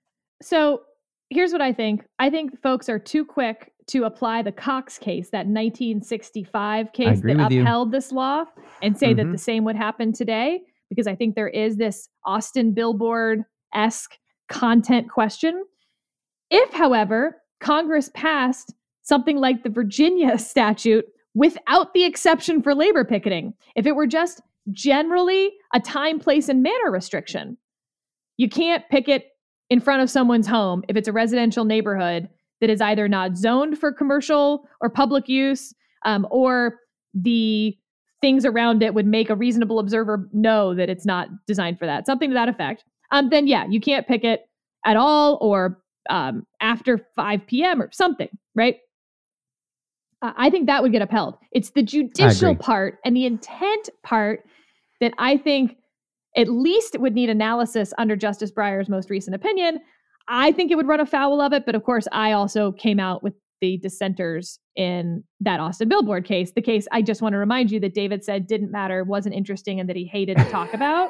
So here's what I think. I think folks are too quick to apply the Cox case, that nineteen sixty-five case that upheld you. this law, and say mm-hmm. that the same would happen today, because I think there is this Austin Billboard-esque content question. If, however, Congress passed something like the Virginia statute without the exception for labor picketing, if it were just generally a time, place, and manner restriction, you can't picket in front of someone's home if it's a residential neighborhood that is either not zoned for commercial or public use, um, or the things around it would make a reasonable observer know that it's not designed for that, something to that effect, um, then yeah, you can't picket at all or um, after five p.m. or something, right? Uh, I think that would get upheld. It's the judicial part and the intent part that I think at least it would need analysis under Justice Breyer's most recent opinion. I think it would run afoul of it. But of course, I also came out with the dissenters in that Austin Billboard case, the case I just want to remind you that David said didn't matter, wasn't interesting, and that he hated to talk about.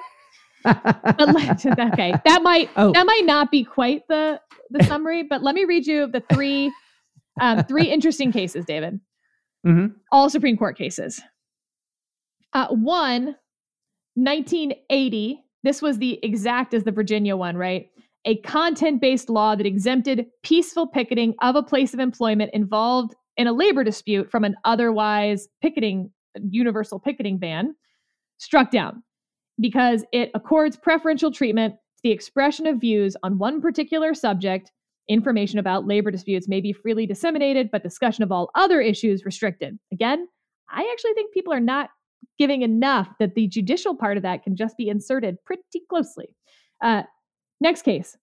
Okay, that might oh. that might not be quite the the summary, but let me read you the three um, three interesting cases, David. Mm-hmm. All Supreme Court cases. Uh, one, nineteen eighty. This was the exact as the Virginia one, right? A content-based law that exempted peaceful picketing of a place of employment involved in a labor dispute from an otherwise picketing, universal picketing ban, struck down because it accords preferential treatment to the expression of views on one particular subject. Information about labor disputes may be freely disseminated, but discussion of all other issues restricted. Again, I actually think people are not giving enough that the judicial part of that can just be inserted pretty closely. Uh, Next case.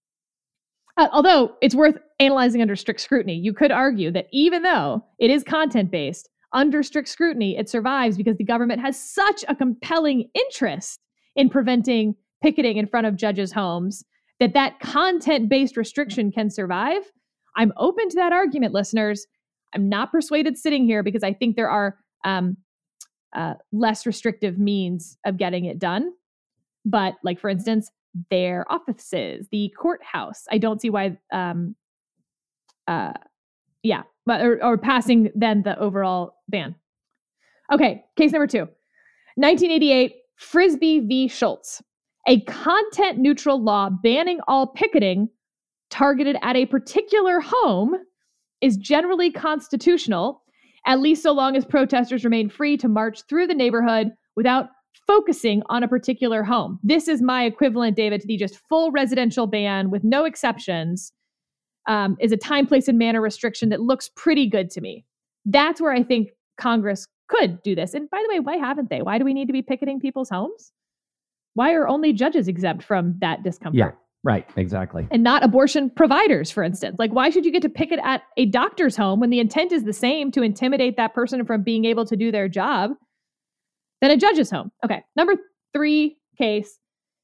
Uh, although it's worth analyzing under strict scrutiny, you could argue that even though it is content-based, under strict scrutiny, it survives because the government has such a compelling interest in preventing picketing in front of judges' homes that that content-based restriction can survive. I'm open to that argument, listeners. I'm not persuaded sitting here because I think there are um, uh, less restrictive means of getting it done. But like, for instance, their offices, the courthouse. I don't see why, um, uh, yeah, but or, or passing then the overall ban. Okay, case number two. nineteen eighty-eight, Frisbee v. Schultz. A content-neutral law banning all picketing targeted at a particular home is generally constitutional, at least so long as protesters remain free to march through the neighborhood without focusing on a particular home. This is my equivalent, David, to the just full residential ban with no exceptions, um, is a time, place, and manner restriction that looks pretty good to me. That's where I think Congress could do this. And by the way, why haven't they? Why do we need to be picketing people's homes? Why are only judges exempt from that discomfort? Yeah, right, exactly. And not abortion providers, for instance. Like, why should you get to picket at a doctor's home when the intent is the same, to intimidate that person from being able to do their job, than a judge's home? Okay, number three case,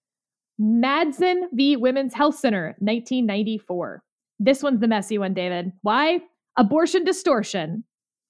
Madsen v. Women's Health Center, nineteen ninety-four. This one's the messy one, David. Why? Abortion distortion.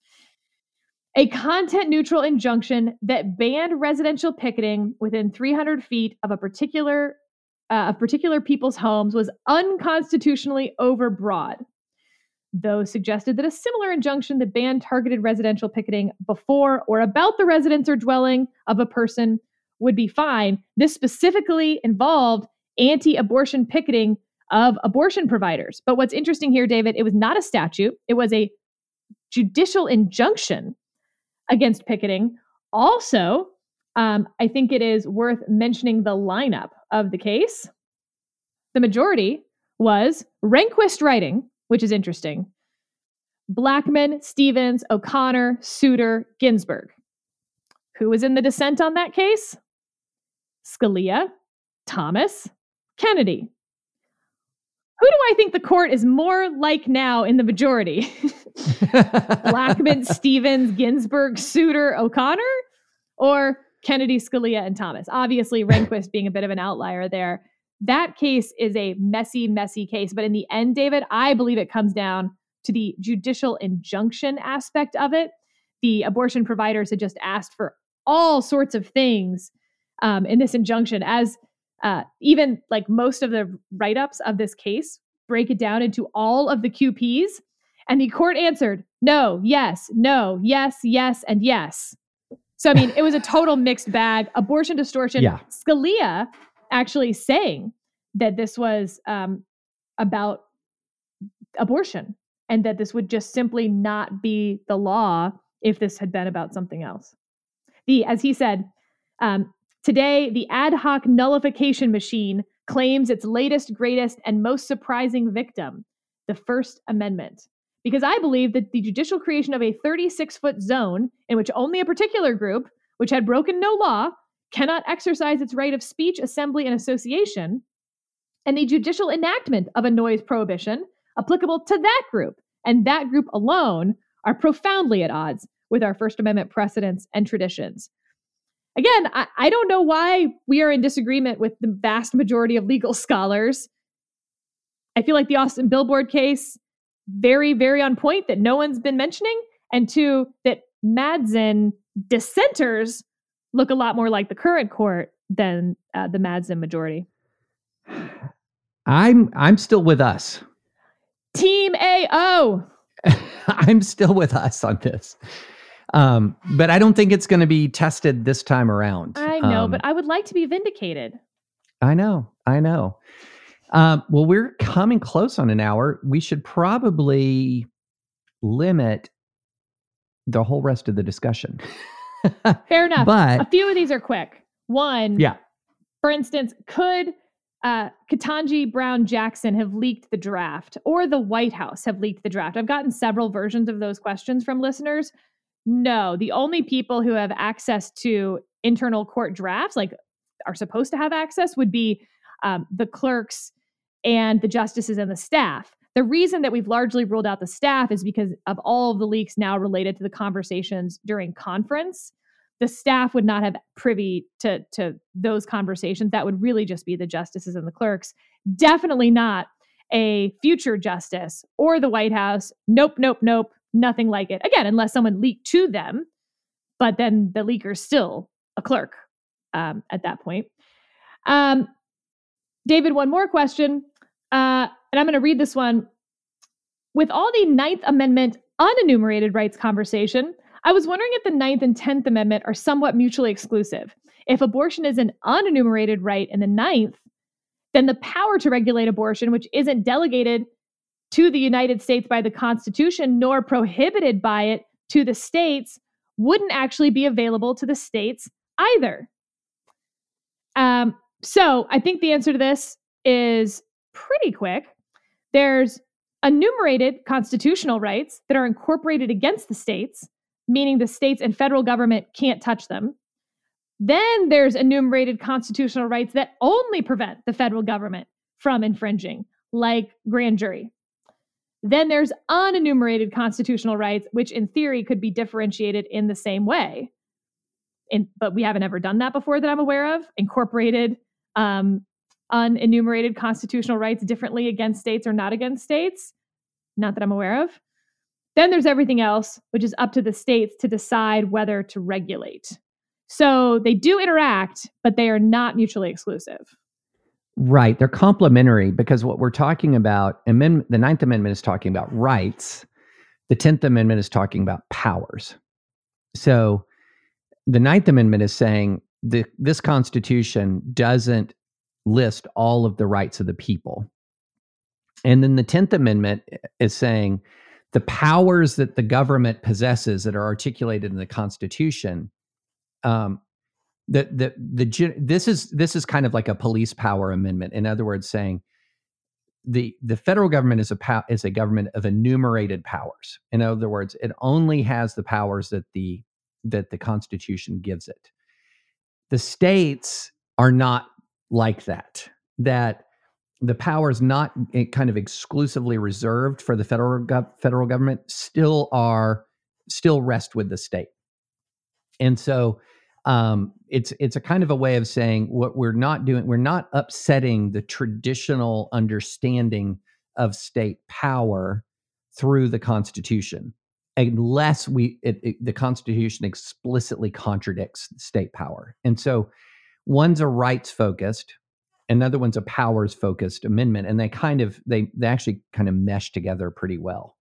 A content-neutral injunction that banned residential picketing within three hundred feet of a particular uh, of particular people's homes was unconstitutionally overbroad. Those suggested that a similar injunction that banned targeted residential picketing before or about the residence or dwelling of a person would be fine. This specifically involved anti-abortion picketing of abortion providers. But what's interesting here, David, it was not a statute. It was a judicial injunction against picketing. Also, um, I think it is worth mentioning the lineup of the case. The majority was Rehnquist writing, which is interesting, Blackmun, Stevens, O'Connor, Souter, Ginsburg. Who was in the dissent on that case? Scalia, Thomas, Kennedy. Who do I think the court is more like now in the majority? Blackmun, Stevens, Ginsburg, Souter, O'Connor, or Kennedy, Scalia, and Thomas? Obviously, Rehnquist being a bit of an outlier there. That case is a messy, messy case. But in the end, David, I believe it comes down to the judicial injunction aspect of it. The abortion providers had just asked for all sorts of things um, in this injunction, as uh, even like most of the write-ups of this case break it down into all of the Q Ps. And the court answered, no, yes, no, yes, yes, and yes. So, I mean, it was a total mixed bag. Abortion distortion. Yeah. Scalia actually saying that this was um, about abortion and that this would just simply not be the law if this had been about something else. The, as he said, um, today, the ad hoc nullification machine claims its latest, greatest, and most surprising victim, the First Amendment. Because I believe that the judicial creation of a thirty-six foot zone in which only a particular group, which had broken no law, cannot exercise its right of speech, assembly, and association, and the judicial enactment of a noise prohibition applicable to that group and that group alone are profoundly at odds with our First Amendment precedents and traditions. Again, I, I don't know why we are in disagreement with the vast majority of legal scholars. I feel like the Austin Billboard case, very, very on point that no one's been mentioning. And two, that Madsen dissenters look a lot more like the current court than uh, the Madsen majority. I'm I'm still with us. Team A O. I'm still with us on this. Um, but I don't think it's going to be tested this time around. I know, um, but I would like to be vindicated. I know, I know. Um, well, we're coming close on an hour. We should probably limit the whole rest of the discussion. Fair enough. But a few of these are quick. One, yeah. For instance, could uh, Ketanji Brown Jackson have leaked the draft, or the White House have leaked the draft? I've gotten several versions of those questions from listeners. No, the only people who have access to internal court drafts, like are supposed to have access, would be um, the clerks and the justices and the staff. The reason that we've largely ruled out the staff is because of all of the leaks now related to the conversations during conference. The staff would not have privy to, to those conversations. That would really just be the justices and the clerks. Definitely not a future justice or the White House. Nope, nope, nope. Nothing like it. Again, unless someone leaked to them, but then the leaker's still a clerk um, at that point. Um, David, one more question. Uh, and I'm going to read this one. With all the Ninth Amendment unenumerated rights conversation, I was wondering if the Ninth and Tenth Amendment are somewhat mutually exclusive. If abortion is an unenumerated right in the Ninth, then the power to regulate abortion, which isn't delegated to the United States by the Constitution, nor prohibited by it to the states, wouldn't actually be available to the states either. Um, so I think the answer to this is pretty quick. There's enumerated constitutional rights that are incorporated against the states, meaning the states and federal government can't touch them. Then there's enumerated constitutional rights that only prevent the federal government from infringing, like grand jury. Then there's unenumerated constitutional rights, which in theory could be differentiated in the same way. In, but we haven't ever done that before that I'm aware of. Incorporated um, unenumerated constitutional rights differently against states or not against states. Not that I'm aware of. Then there's everything else, which is up to the states to decide whether to regulate. So they do interact, but they are not mutually exclusive. Right. They're complementary because what we're talking about, amendment, the Ninth Amendment is talking about rights. The Tenth Amendment is talking about powers. So the Ninth Amendment is saying the, this Constitution doesn't list all of the rights of the people. And then the Tenth Amendment is saying the powers that the government possesses that are articulated in the Constitution, um, The, the, the, this is, this is kind of like a police power amendment. In other words, saying the, the federal government is a pow, is a government of enumerated powers. In other words, it only has the powers that the, that the Constitution gives it. The states are not like that, that the powers not kind of exclusively reserved for the federal gov- federal government still are, still rest with the state. And so, Um, it's it's a kind of a way of saying what we're not doing. We're not upsetting the traditional understanding of state power through the Constitution, unless we it, it, the Constitution explicitly contradicts state power. And so, one's a rights focused, another one's a powers focused amendment, and they kind of they they actually kind of mesh together pretty well.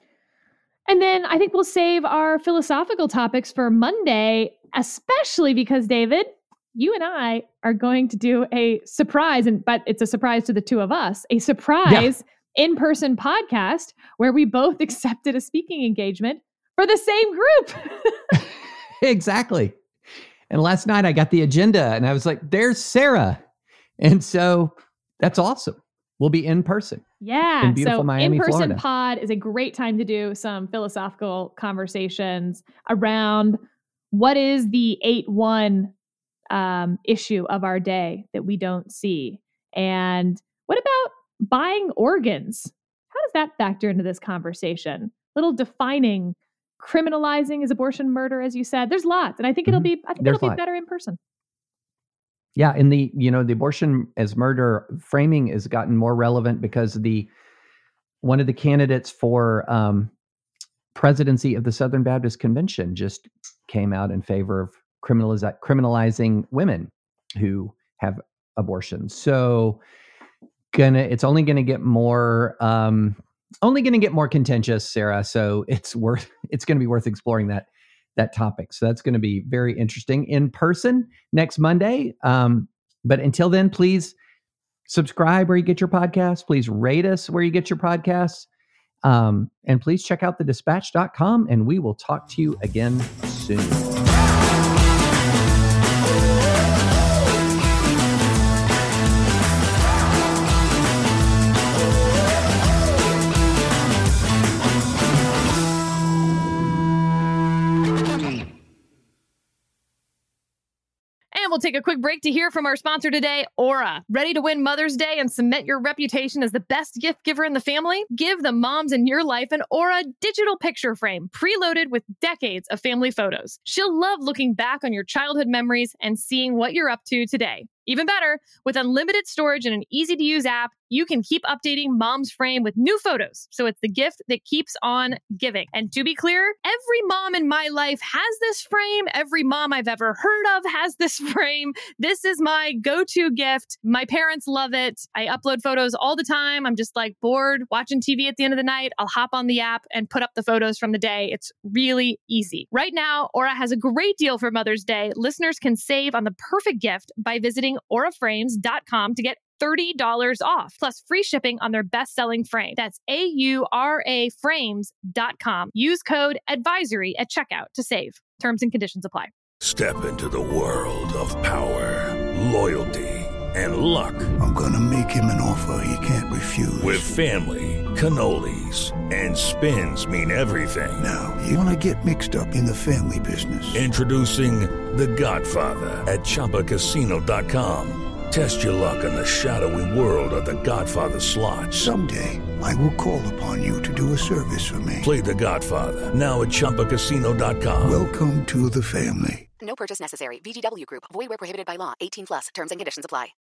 And then I think we'll save our philosophical topics for Monday, especially because, David, you and I are going to do a surprise, and but it's a surprise to the two of us, a surprise yeah. in-person podcast where we both accepted a speaking engagement for the same group. Exactly. And last night I got the agenda and I was like, there's Sarah. And so that's awesome. We'll be in person. Yeah. In beautiful so Miami, in-person Florida. pod is a great time to do some philosophical conversations around what is the eight one um, issue of our day that we don't see? And what about buying organs? How does that factor into this conversation? Little defining criminalizing is abortion murder, as you said. There's lots. And I think it'll be, I think There's it'll be lots. better in person. Yeah. And the, you know, the abortion as murder framing has gotten more relevant because the, one of the candidates for um, presidency of the Southern Baptist Convention just came out in favor of criminaliz- criminalizing women who have abortions. So gonna, it's only going to get more, um, only going to get more contentious, Sarah. So it's worth, it's going to be worth exploring that, that topic. So that's going to be very interesting in person next Monday. Um, but until then, please subscribe where you get your podcasts. Please rate us where you get your podcasts. Um, and please check out the dispatch dot com, and we will talk to you again soon. And we'll take a quick break to hear from our sponsor today, Aura. Ready to win Mother's Day and cement your reputation as the best gift giver in the family? Give the moms in your life an Aura digital picture frame preloaded with decades of family photos. She'll love looking back on your childhood memories and seeing what you're up to today. Even better, with unlimited storage and an easy-to-use app, you can keep updating Mom's frame with new photos, so it's the gift that keeps on giving. And to be clear, every mom in my life has this frame. Every mom I've ever heard of has this frame. This is my go-to gift. My parents love it. I upload photos all the time. I'm just like bored watching T V at the end of the night. I'll hop on the app and put up the photos from the day. It's really easy. Right now, Aura has a great deal for Mother's Day. Listeners can save on the perfect gift by visiting aura frames dot com to get thirty dollars off, plus free shipping on their best-selling frame. That's A U R A frames dot com. Use code ADVISORY at checkout to save. Terms and conditions apply. Step into the world of power, loyalty, and luck. I'm gonna make him an offer he can't refuse. With family, cannolis, and spins mean everything. Now, you wanna get mixed up in the family business. Introducing The Godfather at Chumba Casino dot com. Test your luck in the shadowy world of The Godfather slot. Someday, I will call upon you to do a service for me. Play The Godfather, now at Chumba Casino dot com. Welcome to the family. No purchase necessary. V G W Group. Void where prohibited by law. eighteen plus. Terms and conditions apply.